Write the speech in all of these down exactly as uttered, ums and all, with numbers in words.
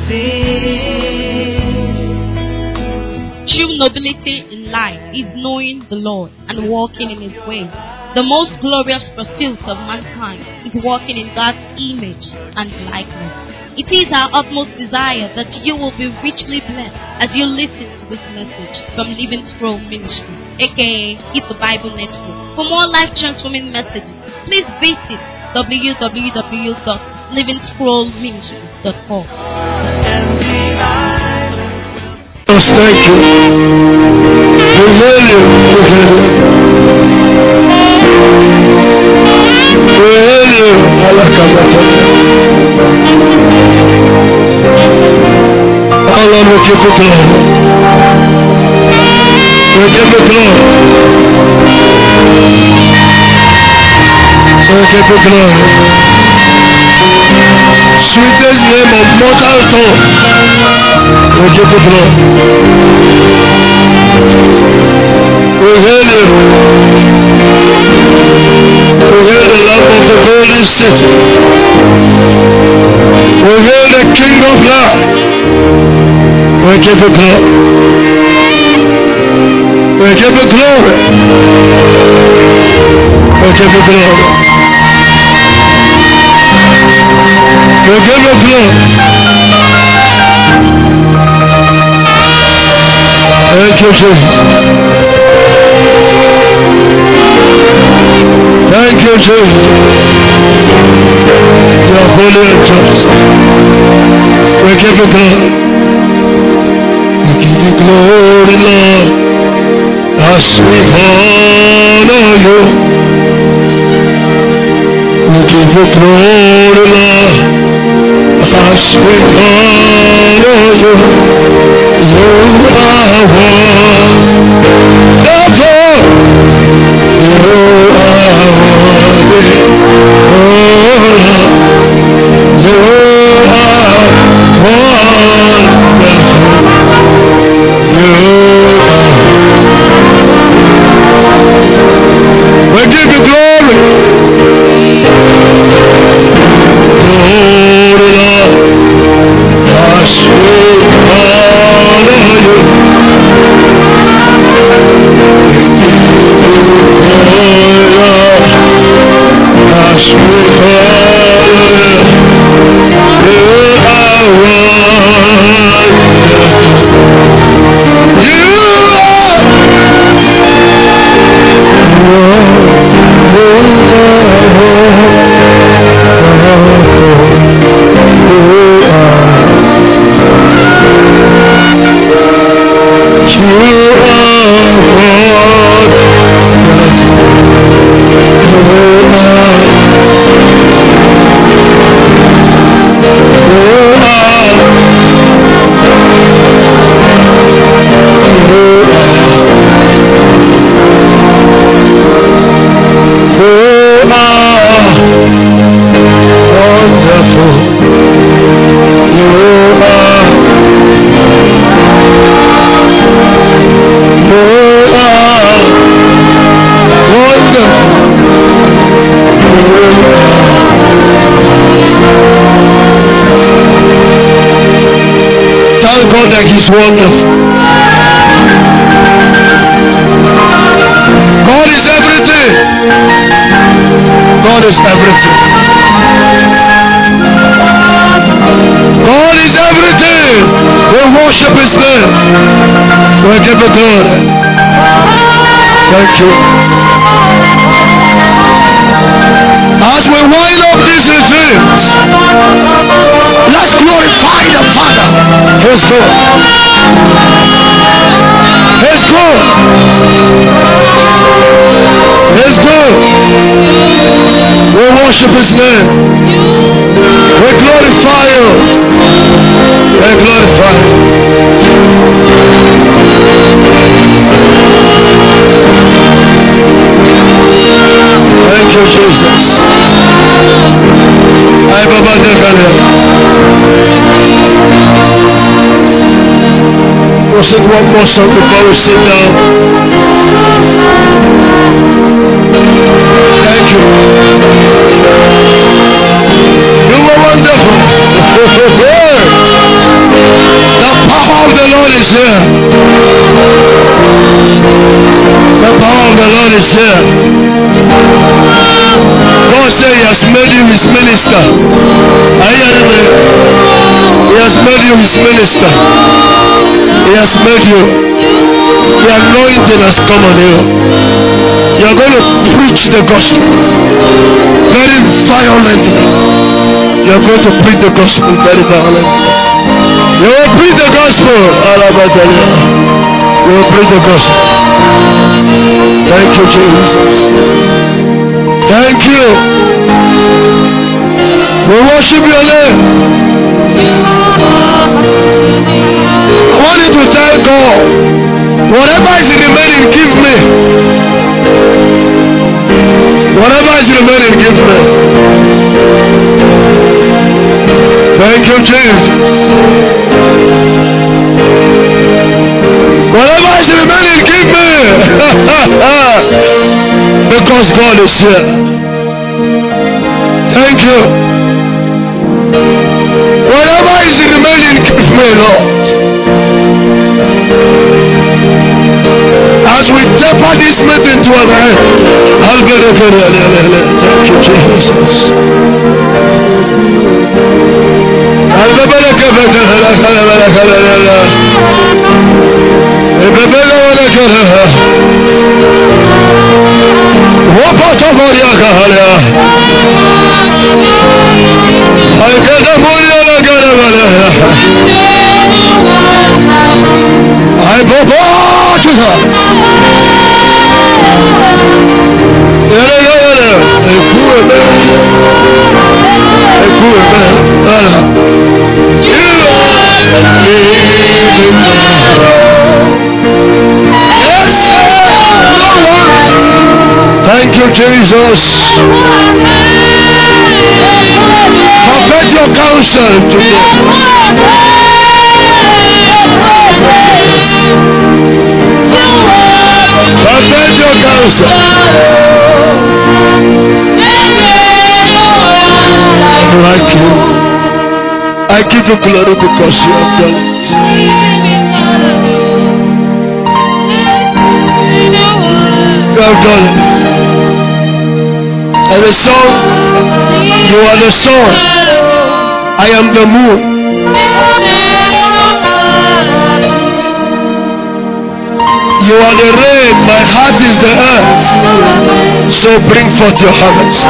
True nobility in life is knowing the Lord and walking in His ways. The most glorious pursuit of mankind is walking in God's image and likeness. It is our utmost desire that you will be richly blessed as you listen to this message from Living Scroll Ministry, aka Eat the Bible Network. For more life-transforming messages, please visit w w w dot living scroll ministry dot com. Yes, thank you. We hail you. We hail you. Oh Lord, we give you glory. We give you glory. We give you glory. Sweetest name of mortal soul. We give you glory. We hail you. We hail the love of the golden city. We hail the King of love. We give you glory. We give you glory. We give you glory. We give you glory. Thank you, Jesus. Thank you, Jesus. You are holy and just. We give you glory. We give you glory, Lord, as we honor you. We give you glory, Lord, as we honor you. You are wonderful. You are worthy. Oh, you are wonderful. You are. We give you glory. Glory, Lord, as we honor you. God that He's wonderful. God is everything. God is everything. God is everything. We worship His name. We give it glory. Thank you. As we wind up this retreat, let's glorify the Father. He's good. He's good. He's good. We worship His name. We glorify you. We glorify you. Thank you, Jesus. Hi, Baba Dekale. We'll sing one more song before we sit down. Thank you. You were wonderful. God is here. God said He has made you His minister. Are you hearing me? He has made you His minister. He has made you. The anointing has come on you. You are going to preach the gospel very violently. You are going to preach the gospel very violently. You will preach the gospel. You will preach the gospel. Thank you, Jesus. Thank you. We worship your name. I want you to tell God, whatever is remaining, give me. Whatever is remaining, give me. Thank you, Jesus. Whatever is remaining, give me. Because God is here. Thank you. Whatever is remaining, give me, Lord. As we taper this meeting to an end, I'll get it. Thank you, Jesus. I'll get I go back to her. Thank you, Jesus. Perfect your counsel today. Perfect your counsel. Like you. I give you glory because you have done it. You have done it. And the song, you are the sun. I am the moon. You are the rain, my heart is the earth. So bring forth your harvest.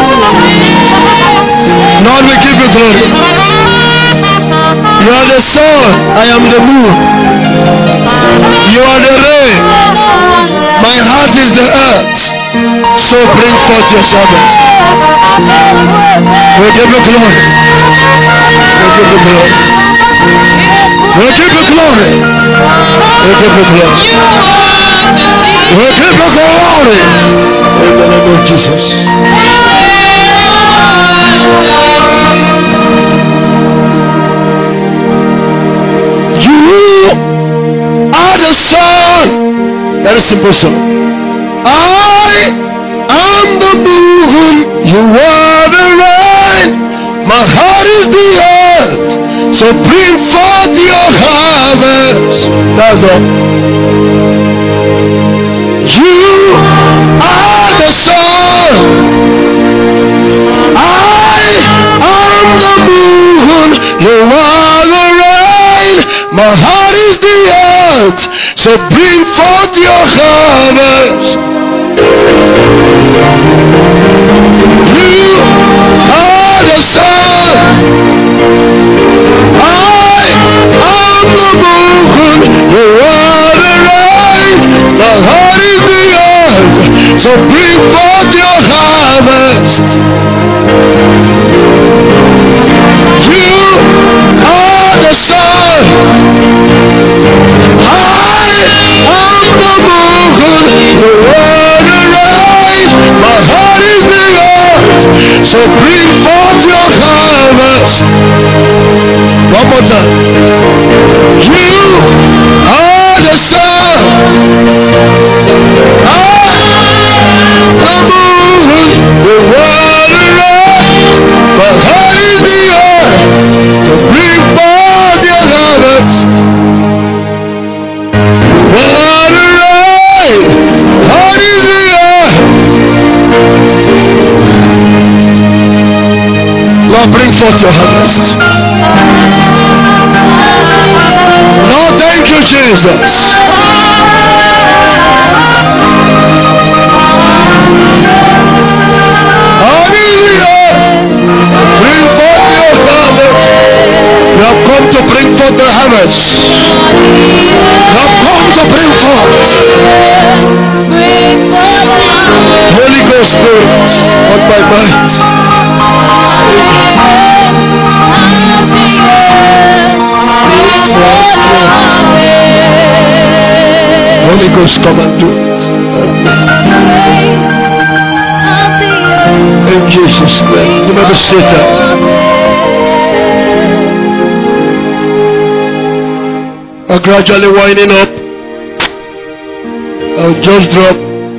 Lord, we give you glory. You are the sun, I am the moon. You are the rain, my heart is the earth. So bring forth your harvest. We give you glory. We give you glory. We give you glory. We give you glory. We give you glory. In the name of Jesus. You are the sun. Very simple song. I am the moon. You are the rain. My heart is the earth. So bring forth your harvest. That's all. You are the sun. I am the moon. You are the rain. My heart is the earth. So bring forth your harvest. You are the sun. I am the moon. You are the rain. My heart is the earth. So bring forth your harvest. You are the sun. I am the moon. You are forth your harvest. Lord, thank you, Jesus. Hallelujah. Bring forth your harvest. You have come to bring forth the harvest. You have come to bring forth. Holy Ghost, Spirit, on my mind. Holy Ghost, come and do it. In Jesus' name. You never say that. I'm gradually winding up. I'll just drop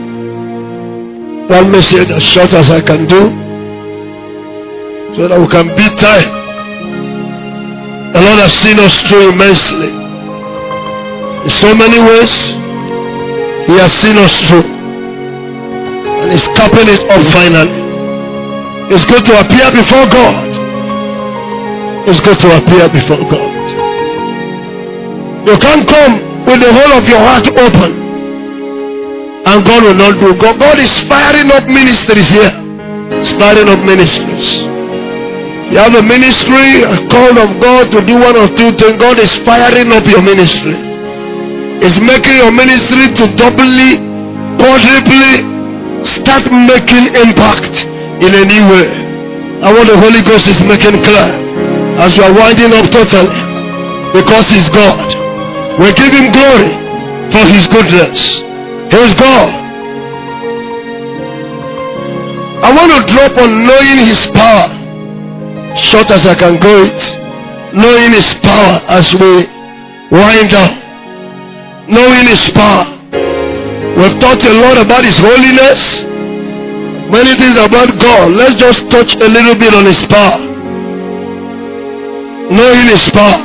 one message as short as I can do, so that we can beat time. The Lord has seen us through immensely. In so many ways, He has seen us through. And He's capping it up finally. It's good to appear before God. It's good to appear before God. You can't come with the whole of your heart open, and God will not do. God, God is firing up ministries here. He's firing up ministries. You have a ministry, a call of God to do one or two things. God is firing up your ministry. He's making your ministry to doubly, quadruply start making impact in a new way. And what the Holy Ghost is making clear as you are winding up totally, because He's God. We give Him glory for His goodness. He is God. I want to drop on knowing His power, short as I can go it. Knowing His power as we wind down. Knowing His power. We've talked a lot about His holiness, many things about God. Let's just touch a little bit on His power. Knowing His power.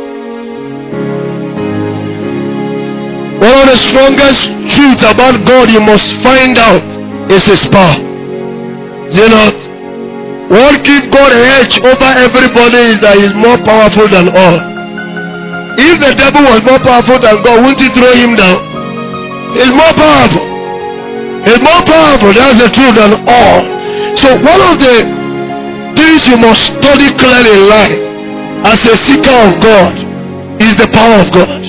One of the strongest truths about God you must find out is His power. You know, what gives God an edge over everybody is that He's more powerful than all. If the devil was more powerful than God, wouldn't He throw him down? He's more powerful. He's more powerful, that's the truth, than all. So one of the things you must study clearly in life as a seeker of God is the power of God.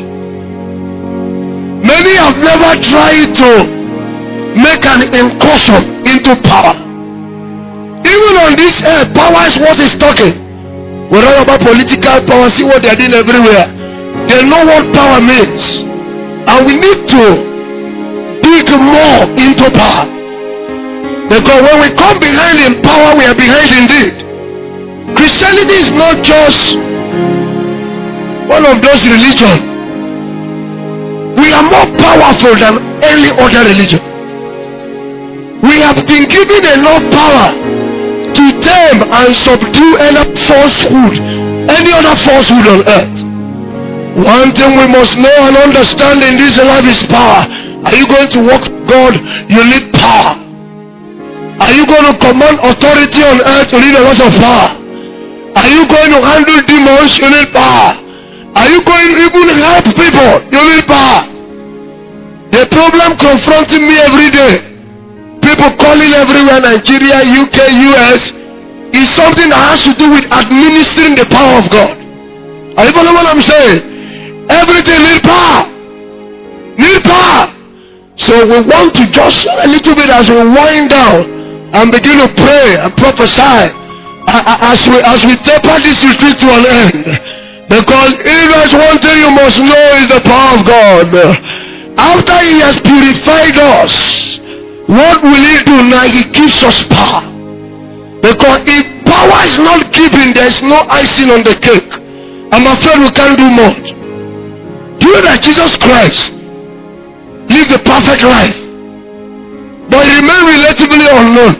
Many have never tried to make an incursion into power. Even on this earth, power is what is talking. We read about political power, see what they are doing everywhere. They know what power means. And we need to dig more into power. Because when we come behind in power, we are behind indeed. Christianity is not just one of those religions. We are more powerful than any other religion. We have been given enough power to tame and subdue any falsehood, any other falsehood on earth. One thing we must know and understand in this life is power. Are you going to walk with God? You need power. Are you going to command authority on earth? You need a lot of power. Are you going to handle demons? You need power. Are you going to even help people? You need power. The problem confronting me every day, people calling everywhere, Nigeria, U K, U S, is something that has to do with administering the power of God. Are you following what I'm saying? Everything needs power. Need power. So we want to just a little bit as we wind down and begin to pray and prophesy as we as we taper this retreat to an end. Because if there's one thing you must know is the power of God. After He has purified us, what will He do now? He gives us power. Because if power is not given, there is no icing on the cake. I'm afraid we can't do much. Do you know that Jesus Christ lived a perfect life, but He remained relatively unknown?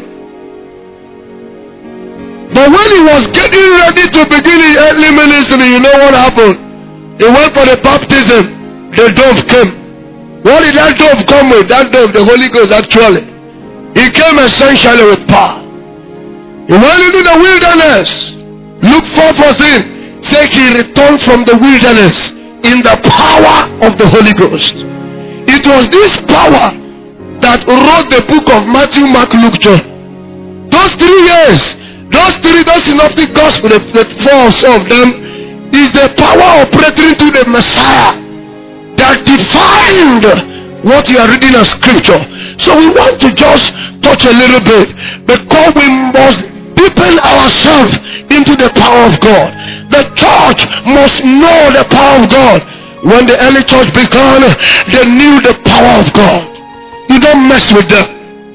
But when He was getting ready to begin His earthly ministry, you know what happened? He went for the baptism. The dove came. What did that dove come with? That dove, the Holy Ghost, actually. He came essentially with power. He went into the wilderness Luke four fourteen says he returned from the wilderness in the power of the Holy Ghost. It was this power that wrote the book of Matthew, Mark, Luke, John. Those three years, those three, those synoptic gospels, the, the four of them, is the power operating through the Messiah that defined what you are reading as scripture. So we want to just touch a little bit, because we must deepen ourselves into the power of God. The church must know the power of God. When the early church began, they knew the power of God. You don't mess with them.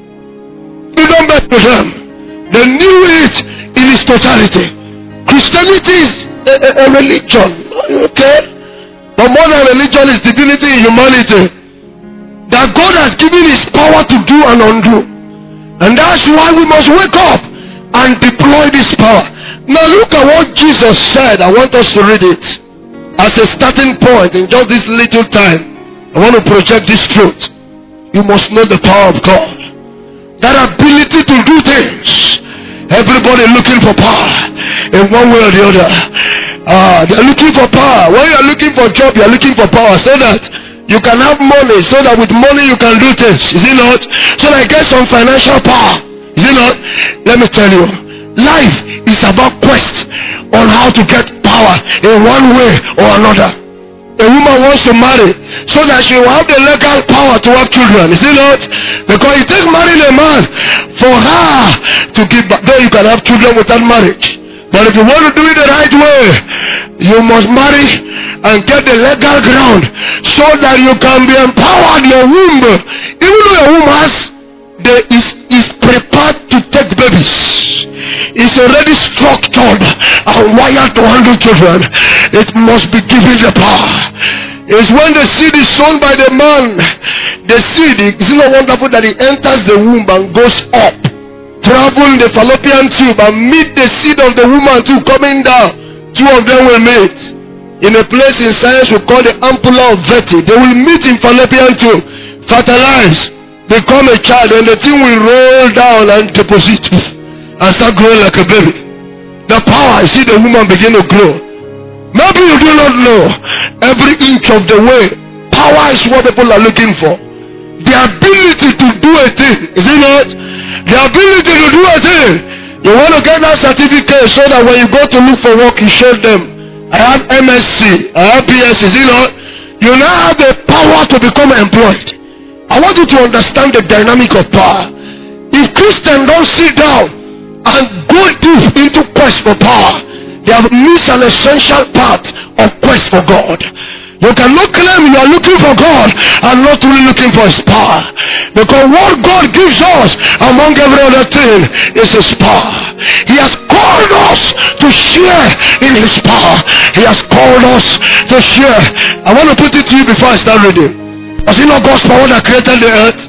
You don't mess with them. They knew it in its totality. Christianity is a, a, a religion, okay? But more than religion is divinity in humanity. That God has given his power to do and undo. And that's why we must wake up and deploy this power. Now look at what Jesus said. I want us to read it as a starting point in just this little time. I want to project this truth. You must know the power of God. That ability to do things. Everybody looking for power in one way or the other. Uh, they're looking for power. When you're looking for job, you're looking for power so that you can have money, so that with money you can do things. Is it not? So that you get some financial power. Is it not? Let me tell you, life is about quest on how to get power in one way or another. A woman wants to marry so that she will have the legal power to have children. Is it not? Because it takes marrying a man for her to give back. Then you can have children without marriage. But if you want to do it the right way, you must marry and get the legal ground so that you can be empowered. Your womb, even though your womb has, there is, is prepared to take babies. It's already structured and wired to handle children. It must be given the power. It's when the seed is sown by the man. The seed, is it not wonderful that it enters the womb and goes up, travel the fallopian tube and meet the seed of the woman too coming down. Two of them will meet in a place in science we call the ampulla of Veti. They will meet in fallopian tube, fertilize, become a child, and the thing will roll down and deposit and start growing like a baby. The power, you see the woman begin to grow. Maybe you do not know every inch of the way. Power is what people are looking for. The ability to do a thing, is it not? The ability to do a thing. You want to get that certificate so that when you go to look for work, you show them, I have M S C, I have P S C, is it not? You now have the power to become employed. I want you to understand the dynamic of power. If Christians don't sit down and go deep into quest for power, they have missed an essential part of quest for God. You cannot claim you are looking for God and not really looking for his power. Because what God gives us among every other thing is his power. He has called us to share in his power. He has called us to share. I want to put it to you before I start reading. Was it not God's power that created the earth?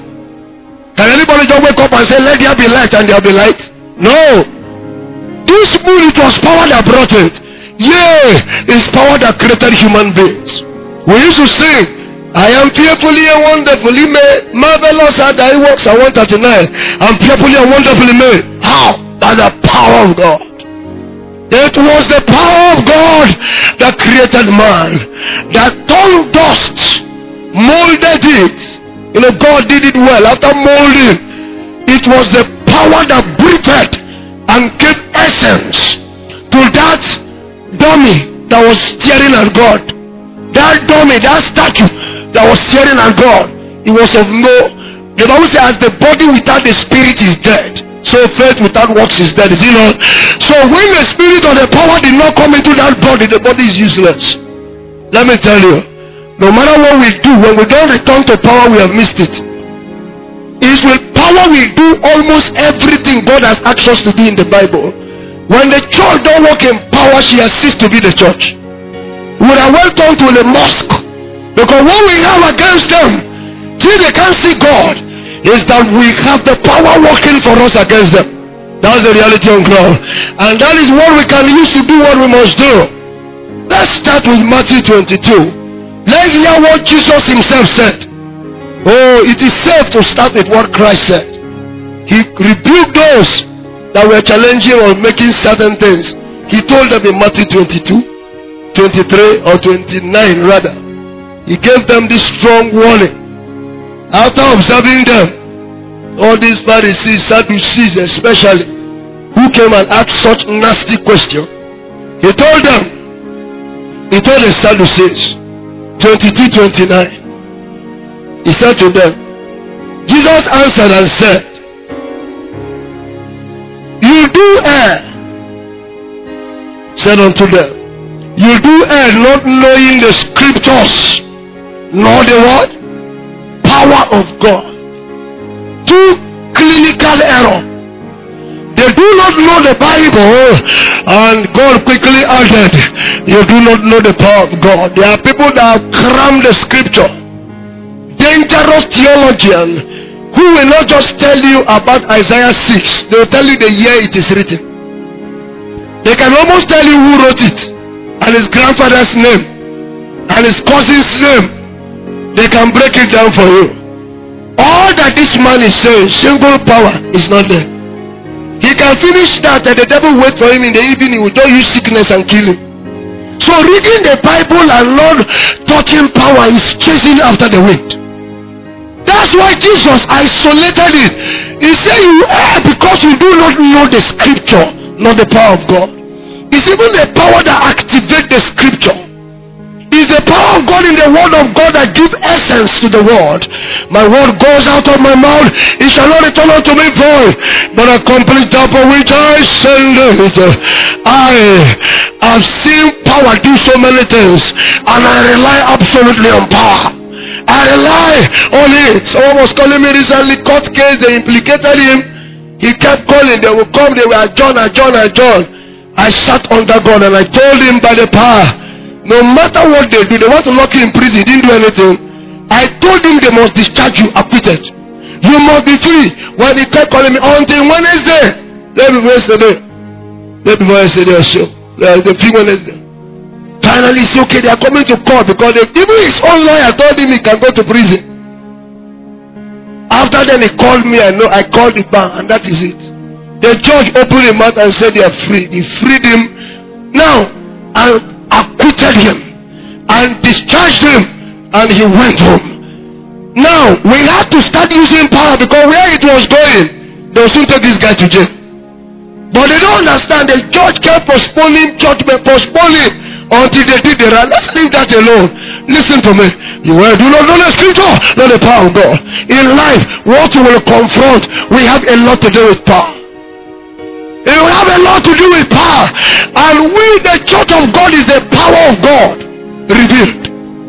Can anybody just wake up and say, let there be light, and there be light? No. This moon, it was power that brought it. Yea, it's power that created human beings. We used to sing, I am fearfully and wonderfully made. Marvelous are thy works. I one thirty-nine. I'm fearfully and wonderfully made. How? By the power of God. It was the power of God that created man, that turned dust, molded it. You know, God did it well. After molding, it was the power that breathed and gave essence to that dummy that was staring at God. That dummy, that statue that was staring at God, it was of no. The Bible says, as the body without the spirit is dead, so faith without works is dead. Is it not? So when the spirit or the power did not come into that body, the body is useless. Let me tell you, no matter what we do, when we don't return to power, we have missed it. It's with power we do almost everything God has asked us to do in the Bible. When the church don't work in power, she has ceased to be the church. We would have well turned to the mosque. Because what we have against them, till they can't see God, is that we have the power working for us against them. That's the reality on ground. And that is what we can use to do what we must do. Let's start with Matthew twenty-two. Let's hear what Jesus himself said. Oh, it is safe to start with what Christ said. He rebuked those that were challenging or making certain things. He told them in Matthew twenty-two, twenty-three or twenty-nine rather. He gave them this strong warning. After observing them, all these Pharisees, Sadducees especially, who came and asked such nasty questions, he told them, he told the Sadducees, twenty-two, twenty-nine, he said to them, Jesus answered and said, you do err, said unto them, you do err not knowing the scriptures, nor the what? Power of God. Two clinical error. They do not know the Bible, and God quickly added, you do not know the power of God. There are people that have crammed the scripture. Dangerous theologian who will not just tell you about Isaiah six, they will tell you the year it is written. They can almost tell you who wrote it, and his grandfather's name, and his cousin's name. They can break it down for you. All that this man is saying, single power, is not there. He can finish that and the devil wait for him in the evening. He will just use sickness and kill him. So reading the Bible and not touching power is chasing after the wind. That's why Jesus isolated it. He said you err because you do not know the scripture, not the power of God. It's even the power that activates the scripture. It's the power of God in the word of God that gives essence to the word. My word goes out of my mouth, it shall not return unto me void, but accomplish that for which I send it. I have seen power do so many things, and I rely absolutely on power. I rely on it. Someone was calling me recently, court case, they implicated him. He kept calling, they will come, they were adjourn, adjourn, adjourn. I sat under God and I told him by the power, no matter what they do, they want to lock you in prison, he didn't do anything. I told him they must discharge you, acquitted. You must be free. When he kept calling me, until Wednesday, let me Wednesday. Let me Wednesday or so. The free Wednesday. Finally, it's okay, they are coming to court because they, even his own lawyer told him he can go to prison. After then he called me, I know, I called the bank, and that is it. The judge opened his mouth and said they are free. He freed him. Now, I acquitted him and discharged him, and he went home. Now, we had to start using power because where it was going, they will soon take this guy to jail. But they don't understand. The judge kept postponing judgment, postponing until they did the right. Let's leave that alone. Listen to me. You will do not know the scripture, not the power of God. In life, what you will confront, we have a lot to do with power. It will have a lot to do with power. And we, the church of God, is the power of God revealed.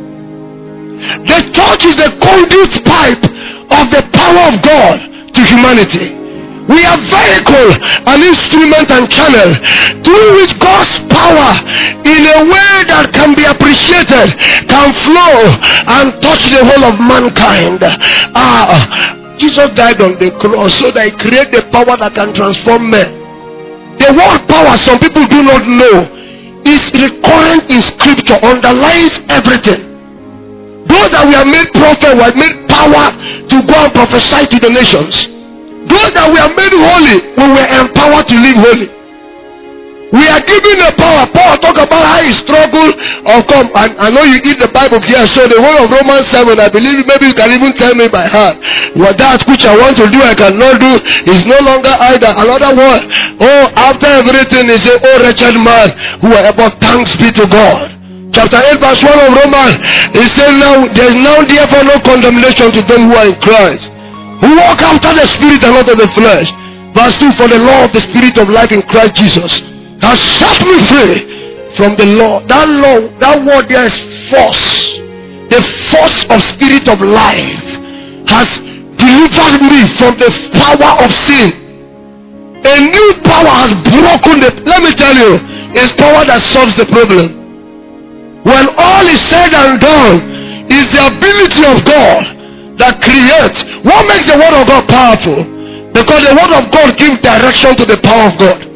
The church is the conduit pipe of the power of God to humanity. We are vehicle, an instrument and channel through which God's power in a way that can be appreciated can flow and touch the whole of mankind. Ah, Jesus died on the cross so that he created the power that can transform men. The word power, some people do not know, is recurrent in scripture, underlines everything. Those that were made prophet were made power to go and prophesy to the nations. Those that were made holy, we were empowered to live holy. We are given the power. Paul talk about how he struggled or come. And I know you eat the Bible here, so the whole of Romans seven, I believe maybe you can even tell me by heart. What that which I want to do, I cannot do, is no longer either. Another word. Oh, after everything, he said, oh wretched man, who are about thanks be to God. Chapter eight, verse one of Romans, he said, now there is now therefore no condemnation to them who are in Christ, who walk after the Spirit and not of the flesh. Verse two, for the law of the Spirit of life in Christ Jesus has set me free from the law. That law, that word there is force. The force of Spirit of life has delivered me from the power of sin. A new power has broken the, let me tell you, it's power that solves the problem. When all is said and done, is the ability of God that creates. What makes the word of God powerful? Because the word of God gives direction to the power of God.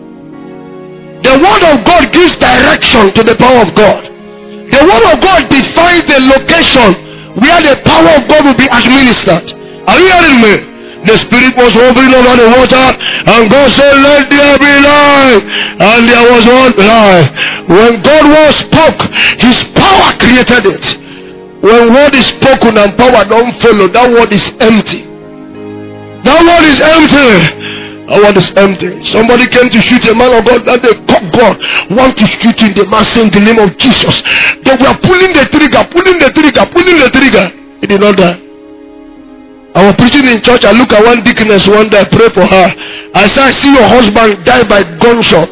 The word of God gives direction to the power of God. The word of God defines the location where the power of God will be administered. Are you hearing me? The Spirit was hovering over the water, and God said, let there be light. And there was one light. When God was spoke, His power created it. When word is spoken and power don't follow, that word is empty. That word is empty. That word is empty. Somebody came to shoot a man of God, that they caught God, want to shoot him. The man saying the name of Jesus. They were pulling the trigger, pulling the trigger, pulling the trigger. He did not die. I was preaching in church. I look at one deaconess one day, I pray for her. I said, I see your husband die by gunshot.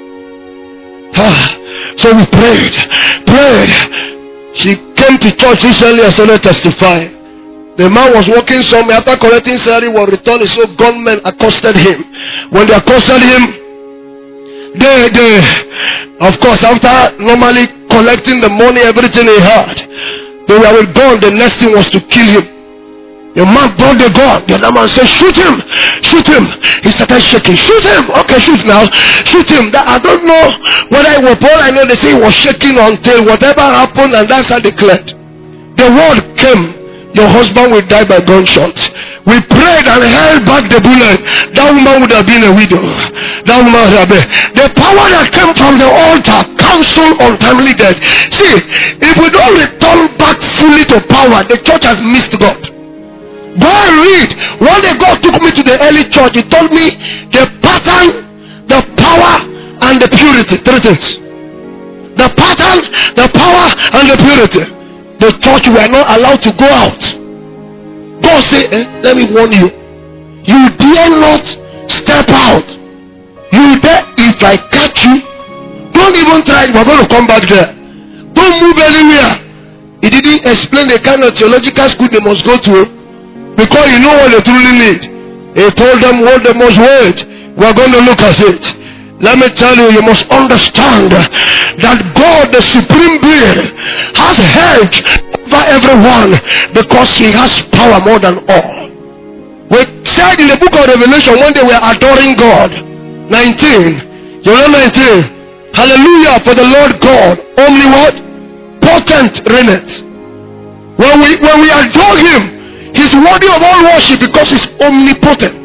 Ah, so we prayed, prayed. She came to church recently and started testifying. The man was walking somewhere. After collecting salary, was returning, so gunmen accosted him. When they accosted him, they, they, of course, after normally collecting the money, everything he had, they were with gun. The next thing was to kill him. The man brought the gun. The other man said, shoot him, shoot him. He started shaking. Shoot him. Okay, shoot now. Shoot him. That, I don't know whether it was Paul. I know they say he was shaking until whatever happened, and that's how they declared. The word came. Your husband will die by gunshots. We prayed and held back the bullet. That woman would have been a widow. That woman would have been. The power that came from the altar cancelled untimely death. See, if we don't return back fully to power, the church has missed God. Go and read. One day God took me to the early church. He told me the pattern, the power, and the purity. Three things. The pattern, the power, and the purity. The church were not allowed to go out. God said, eh, let me warn you. You dare not step out. You dare, if I catch you, don't even try. We're going to come back there. Don't move anywhere. He didn't explain the kind of theological school they must go to, because you know what they truly need. He told them what they must wait. We're going to look at it. Let me tell you, you must understand that God, the supreme being, has hedge over everyone because He has power more than all. We said in the book of Revelation when they were adoring God, nineteen, you know nineteen, hallelujah for the Lord God, only what? Potent reigneth. When we, when we adore Him, He's worthy of all worship because He's omnipotent,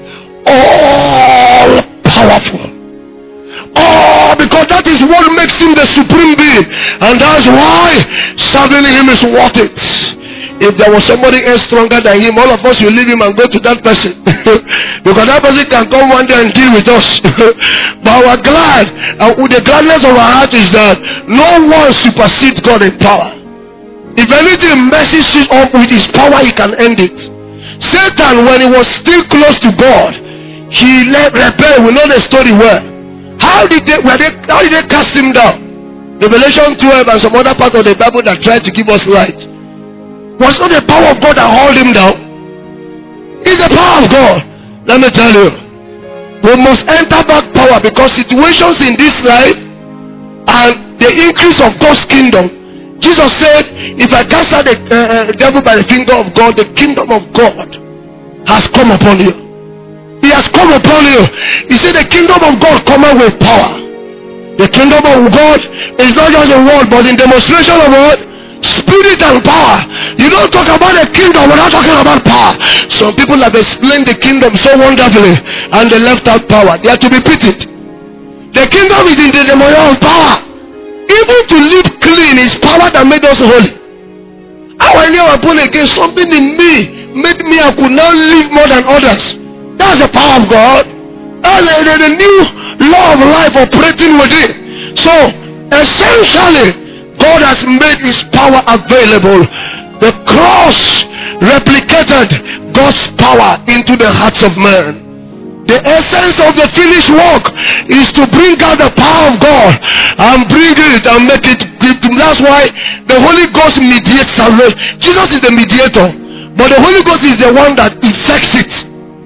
all powerful. Oh, because that is what makes Him the supreme being. And that's why serving Him is worth it. If there was somebody else stronger than Him, all of us will leave Him and go to that person. Because that person can come one day and deal with us. But we're glad, and with the gladness of our heart is that no one supersedes God in power. If anything messes it up with His power, He can end it. Satan, when he was still close to God, he let rebel. We know the story well. How did they, were they, how did they cast him down? Revelation twelve and some other part of the Bible that tried to give us light. Was not the power of God that held him down? It's the power of God. Let me tell you. We must enter back power, because situations in this life and the increase of God's kingdom. Jesus said, if I cast out the uh, devil by the finger of God, the kingdom of God has come upon you. He has come upon you. He said the kingdom of God cometh with power. The kingdom of God is not just a word, but in demonstration of what? Spirit and power. You don't talk about the kingdom without talking about power. Some people have explained the kingdom so wonderfully and they left out power. They are to be pitied. The kingdom is in the demonstration of power. Even to live clean is power that made us holy. How I never born again, something in me made me, I could now live more than others. That's the power of God. That's the, the, the new law of life operating within. So, essentially, God has made His power available. The cross replicated God's power into the hearts of men. The essence of the finished work is to bring out the power of God and bring it and make it give to. That's why the Holy Ghost mediates salvation. Jesus is the mediator, but the Holy Ghost is the one that effects it.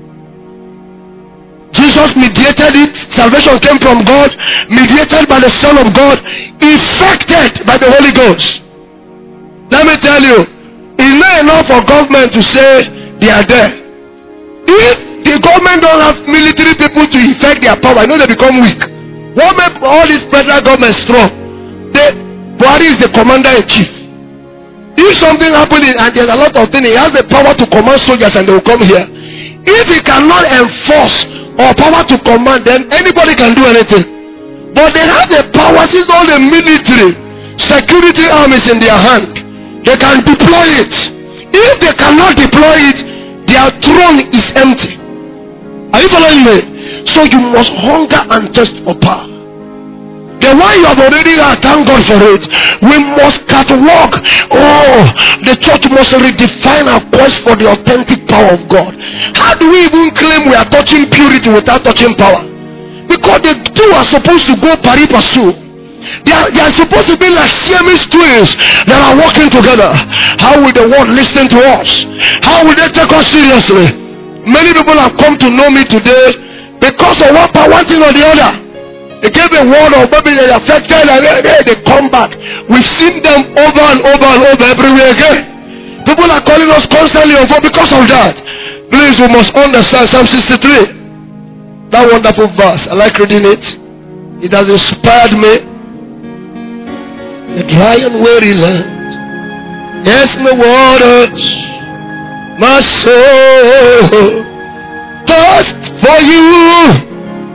Jesus mediated it. Salvation came from God, mediated by the Son of God, effected by the Holy Ghost. Let me tell you, it's not enough for government to say they are there. If the government don't have military people to effect their power, I know they become weak. What makes all this federal government strong? The Buhari is the commander-in-chief. If something happens and there's a lot of things, he has the power to command soldiers and they will come here. If he cannot enforce or power to command, then anybody can do anything. But they have the power, since all the military security armies in their hand, they can deploy it. If they cannot deploy it, their throne is empty. Are you following me? So you must hunger and thirst for power. The one you have already had, thank God for it. We must catwalk. Oh, the church must redefine our quest for the authentic power of God. How do we even claim we are touching purity without touching power? Because the two are supposed to go pari passu. They are, they are supposed to be like Siamese twins that are working together. How will the world listen to us? How will they take us seriously? Many people have come to know me today because of one power, one thing or the other. They gave a word of maybe they affected and they, they, they come back. We've seen them over and over and over everywhere again. People are calling us constantly over because of that. Please, we must understand Psalm sixty-three. That wonderful verse. I like reading it. It has inspired me. The dry and weary land, yes, no waters, my soul thirst for you.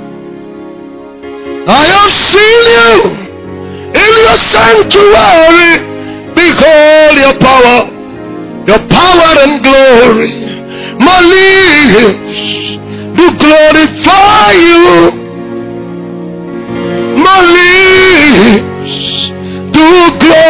I have seen you in your sanctuary. Behold your power, your power and glory. My lips do glorify you. My lips do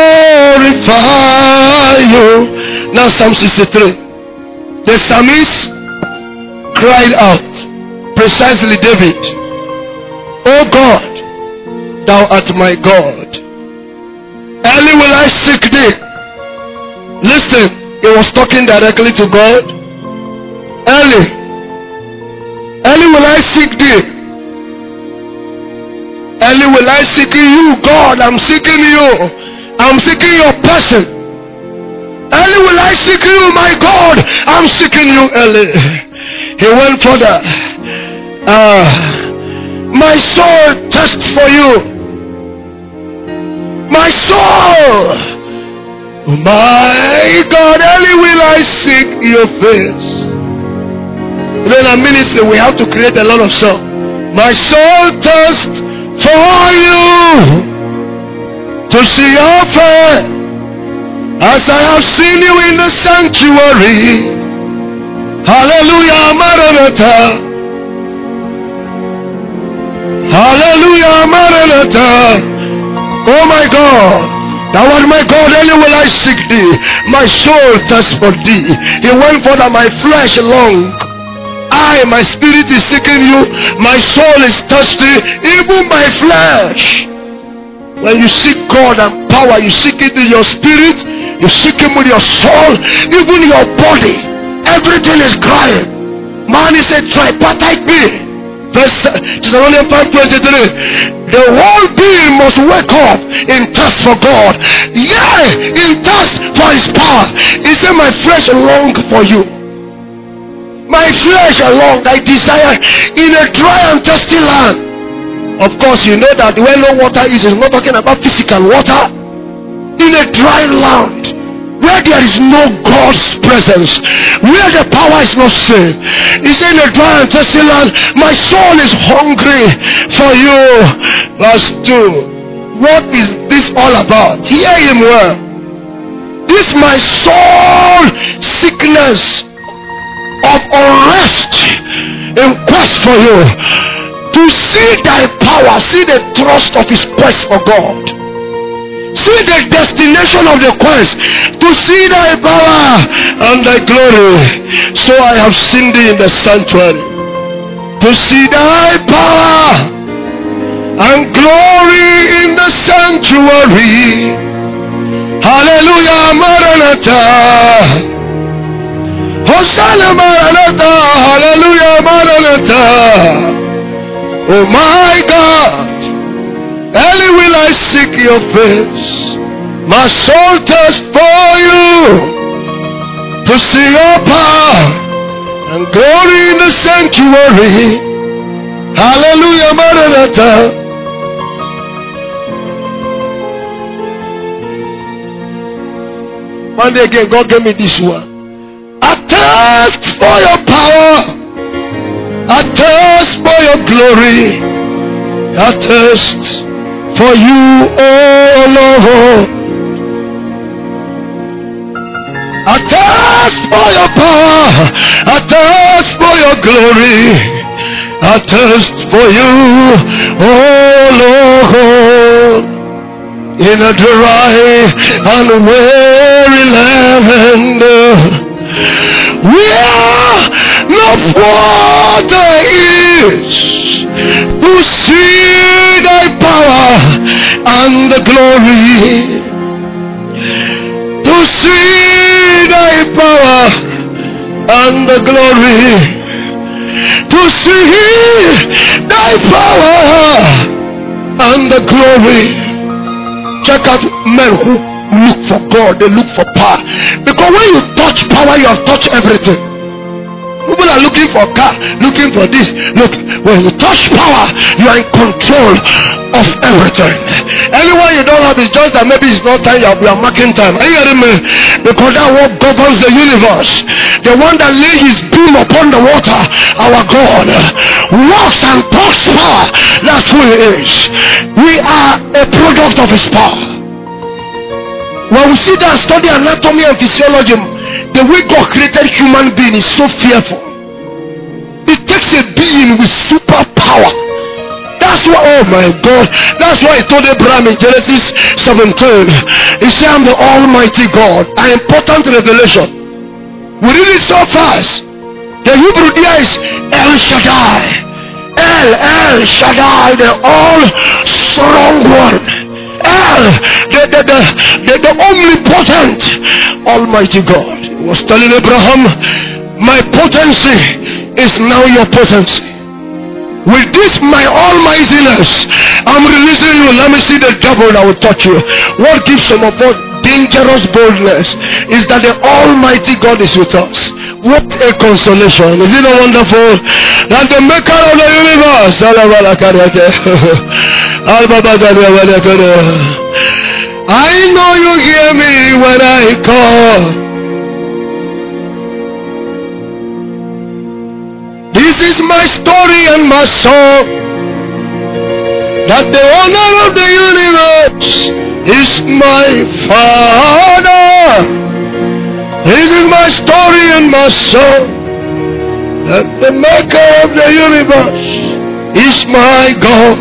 glorify you. Now Psalm sixty-three. The psalmist cried out, precisely David, O God, thou art my God. Early will I seek thee. Listen, he was talking directly to God. Early, early will I seek thee. Early will I seek you, God. I'm seeking you. I'm seeking your person. Early will I seek you, my God. I'm seeking you early. He went further. Uh, my soul thirsts for you. My soul. Oh my God, early will I seek your face. Then a ministry, we have to create a lot of songs. My soul thirsts for you, to see your face, as I have seen you in the sanctuary. Hallelujah, Maranatha. Hallelujah, Maranatha. Oh my God, thou art my God, early will I seek thee. My soul thirsts for thee. He went further, my flesh long. I, my spirit is seeking you. My soul is thirsty, even my flesh. When you seek God and power, you seek it in your spirit, you seek him with your soul, even your body. Everything is crying. Man is a tripartite being. Verse Thessalonians five twenty-three. The whole being must wake up in thirst for God. Yeah, in thirst for his power. He said, my flesh long for you. My flesh alone, I desire in a dry and thirsty land. Of course, you know that where no water is, is not talking about physical water. In a dry land, where there is no God's presence, where the power is not safe. He said, in a dry and thirsty land, my soul is hungry for you. Verse two. What is this all about? Hear him well. This my soul sickness of unrest in quest for you, to see thy power, see the thrust of his quest for God, see the destination of the quest, to see thy power and thy glory. So I have seen thee in the sanctuary, to see thy power and glory in the sanctuary. Hallelujah, Maranatha. Hosanna, Maranatha, hallelujah, Maranatha. Oh my God, early will I seek your face. My soul thirsts for you, to see your power and glory in the sanctuary. Hallelujah, Maranatha. One day again, God gave me this one. I thirst for your power I thirst for your glory. I thirst for you, oh Lord. I thirst for your power. I thirst for your glory. I thirst for you, oh Lord. In a dry and weary land, where no water is, to see thy power and the glory, to see thy power and the glory, to see thy power and the glory. Check out men who look for God, they look for power. Because when you touch power, you have touched everything. People are looking for car, looking for this. Look, when you touch power, you are in control of everything. Anyone you don't have is just that maybe it's not time, you are, you are marking time. Are you hearing me? Because that what governs the universe. The one that lays his beam upon the water, our God, walks and talks power. That's who he is. We are a product of his power. When we sit down and study anatomy and physiology, the way God created human being is so fearful. It takes a being with superpower. That's why, oh my God, that's why he told Abraham in Genesis seventeen, he said, I'm the Almighty God. An important revelation. We read it so fast. The Hebrew there is El Shaddai. El, El Shaddai, the all strong one. El, the, the, the, the, the omnipotent Almighty God. He was telling Abraham, my potency is now your potency. With this my almightiness, I'm releasing you. Let me see the devil that will touch you. What gives some of us dangerous boldness is that the Almighty God is with us. What a consolation. Is it not wonderful? That the maker of the universe, I know you hear me when I call. This is my story and my song, that the owner of the universe is my Father. This is my story and my song, that the maker of the universe is my God.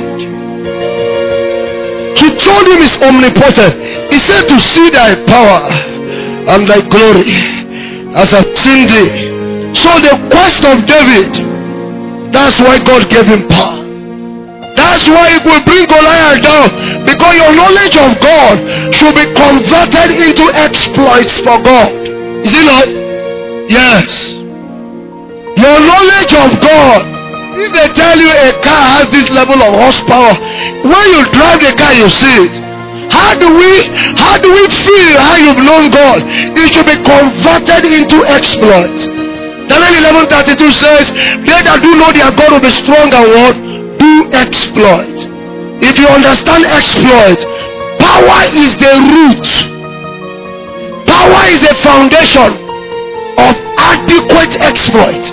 He told him he's omnipotent. He said to see thy power and thy glory as I've seen thee. So the quest of David, that's why God gave him power. That's why it will bring Goliath down. Because your knowledge of God should be converted into exploits for God. Is it not? Yes. Your knowledge of God, if they tell you a car has this level of horsepower, when you drive the car you see it. How do we how do we feel how you've known God? It should be converted into exploits. Daniel eleven thirty-two says, they that do know their God will be strong and what? Do exploit. If you understand exploit, power is the root. Power is the foundation of adequate exploit.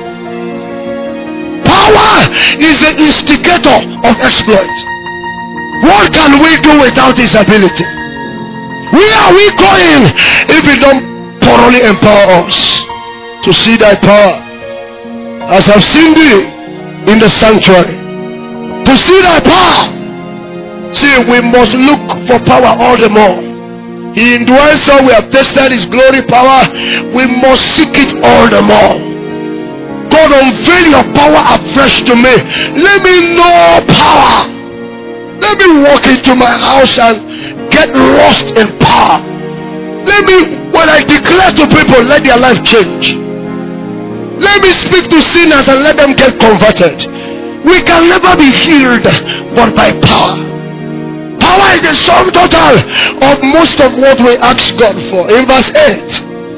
Power is the instigator of exploit. What can we do without his ability? Where are we going if we don't thoroughly empower us to see thy power as I've seen thee in the sanctuary? To see thy power. See, we must look for power all the more. He indwells us, we have tested his glory power. We must seek it all the more. God, unveil your power afresh to me. Let me know power. Let me walk into my house and get lost in power. Let me, when I declare to people, let their life change. Let me speak to sinners and let them get converted. We can never be healed but by power. Power is the sum total of most of what we ask God for. In verse eight.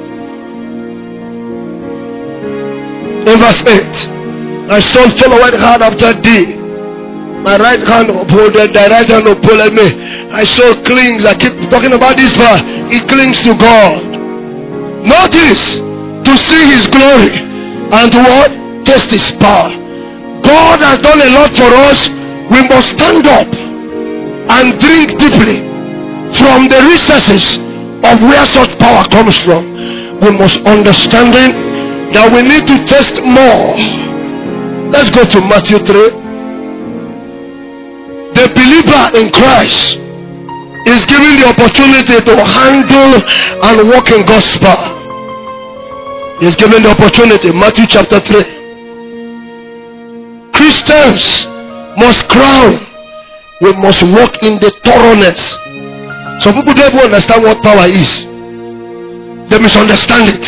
In verse eight. My soul followed hard after thee. My right hand upholded, thy right hand upholded me. My soul clings. I keep talking about this part. It clings to God. Notice, to see his glory and to what? Taste his power. God has done a lot for us. We must stand up and drink deeply from the recesses of where such power comes from. We must understand that we need to test more. Let's go to Matthew three. The believer in Christ is given the opportunity to handle and walk in God's power. He is given the opportunity. Matthew chapter three. Christians must crown. We must walk in the thoroughness. Some people don't even understand what power is. They misunderstand it.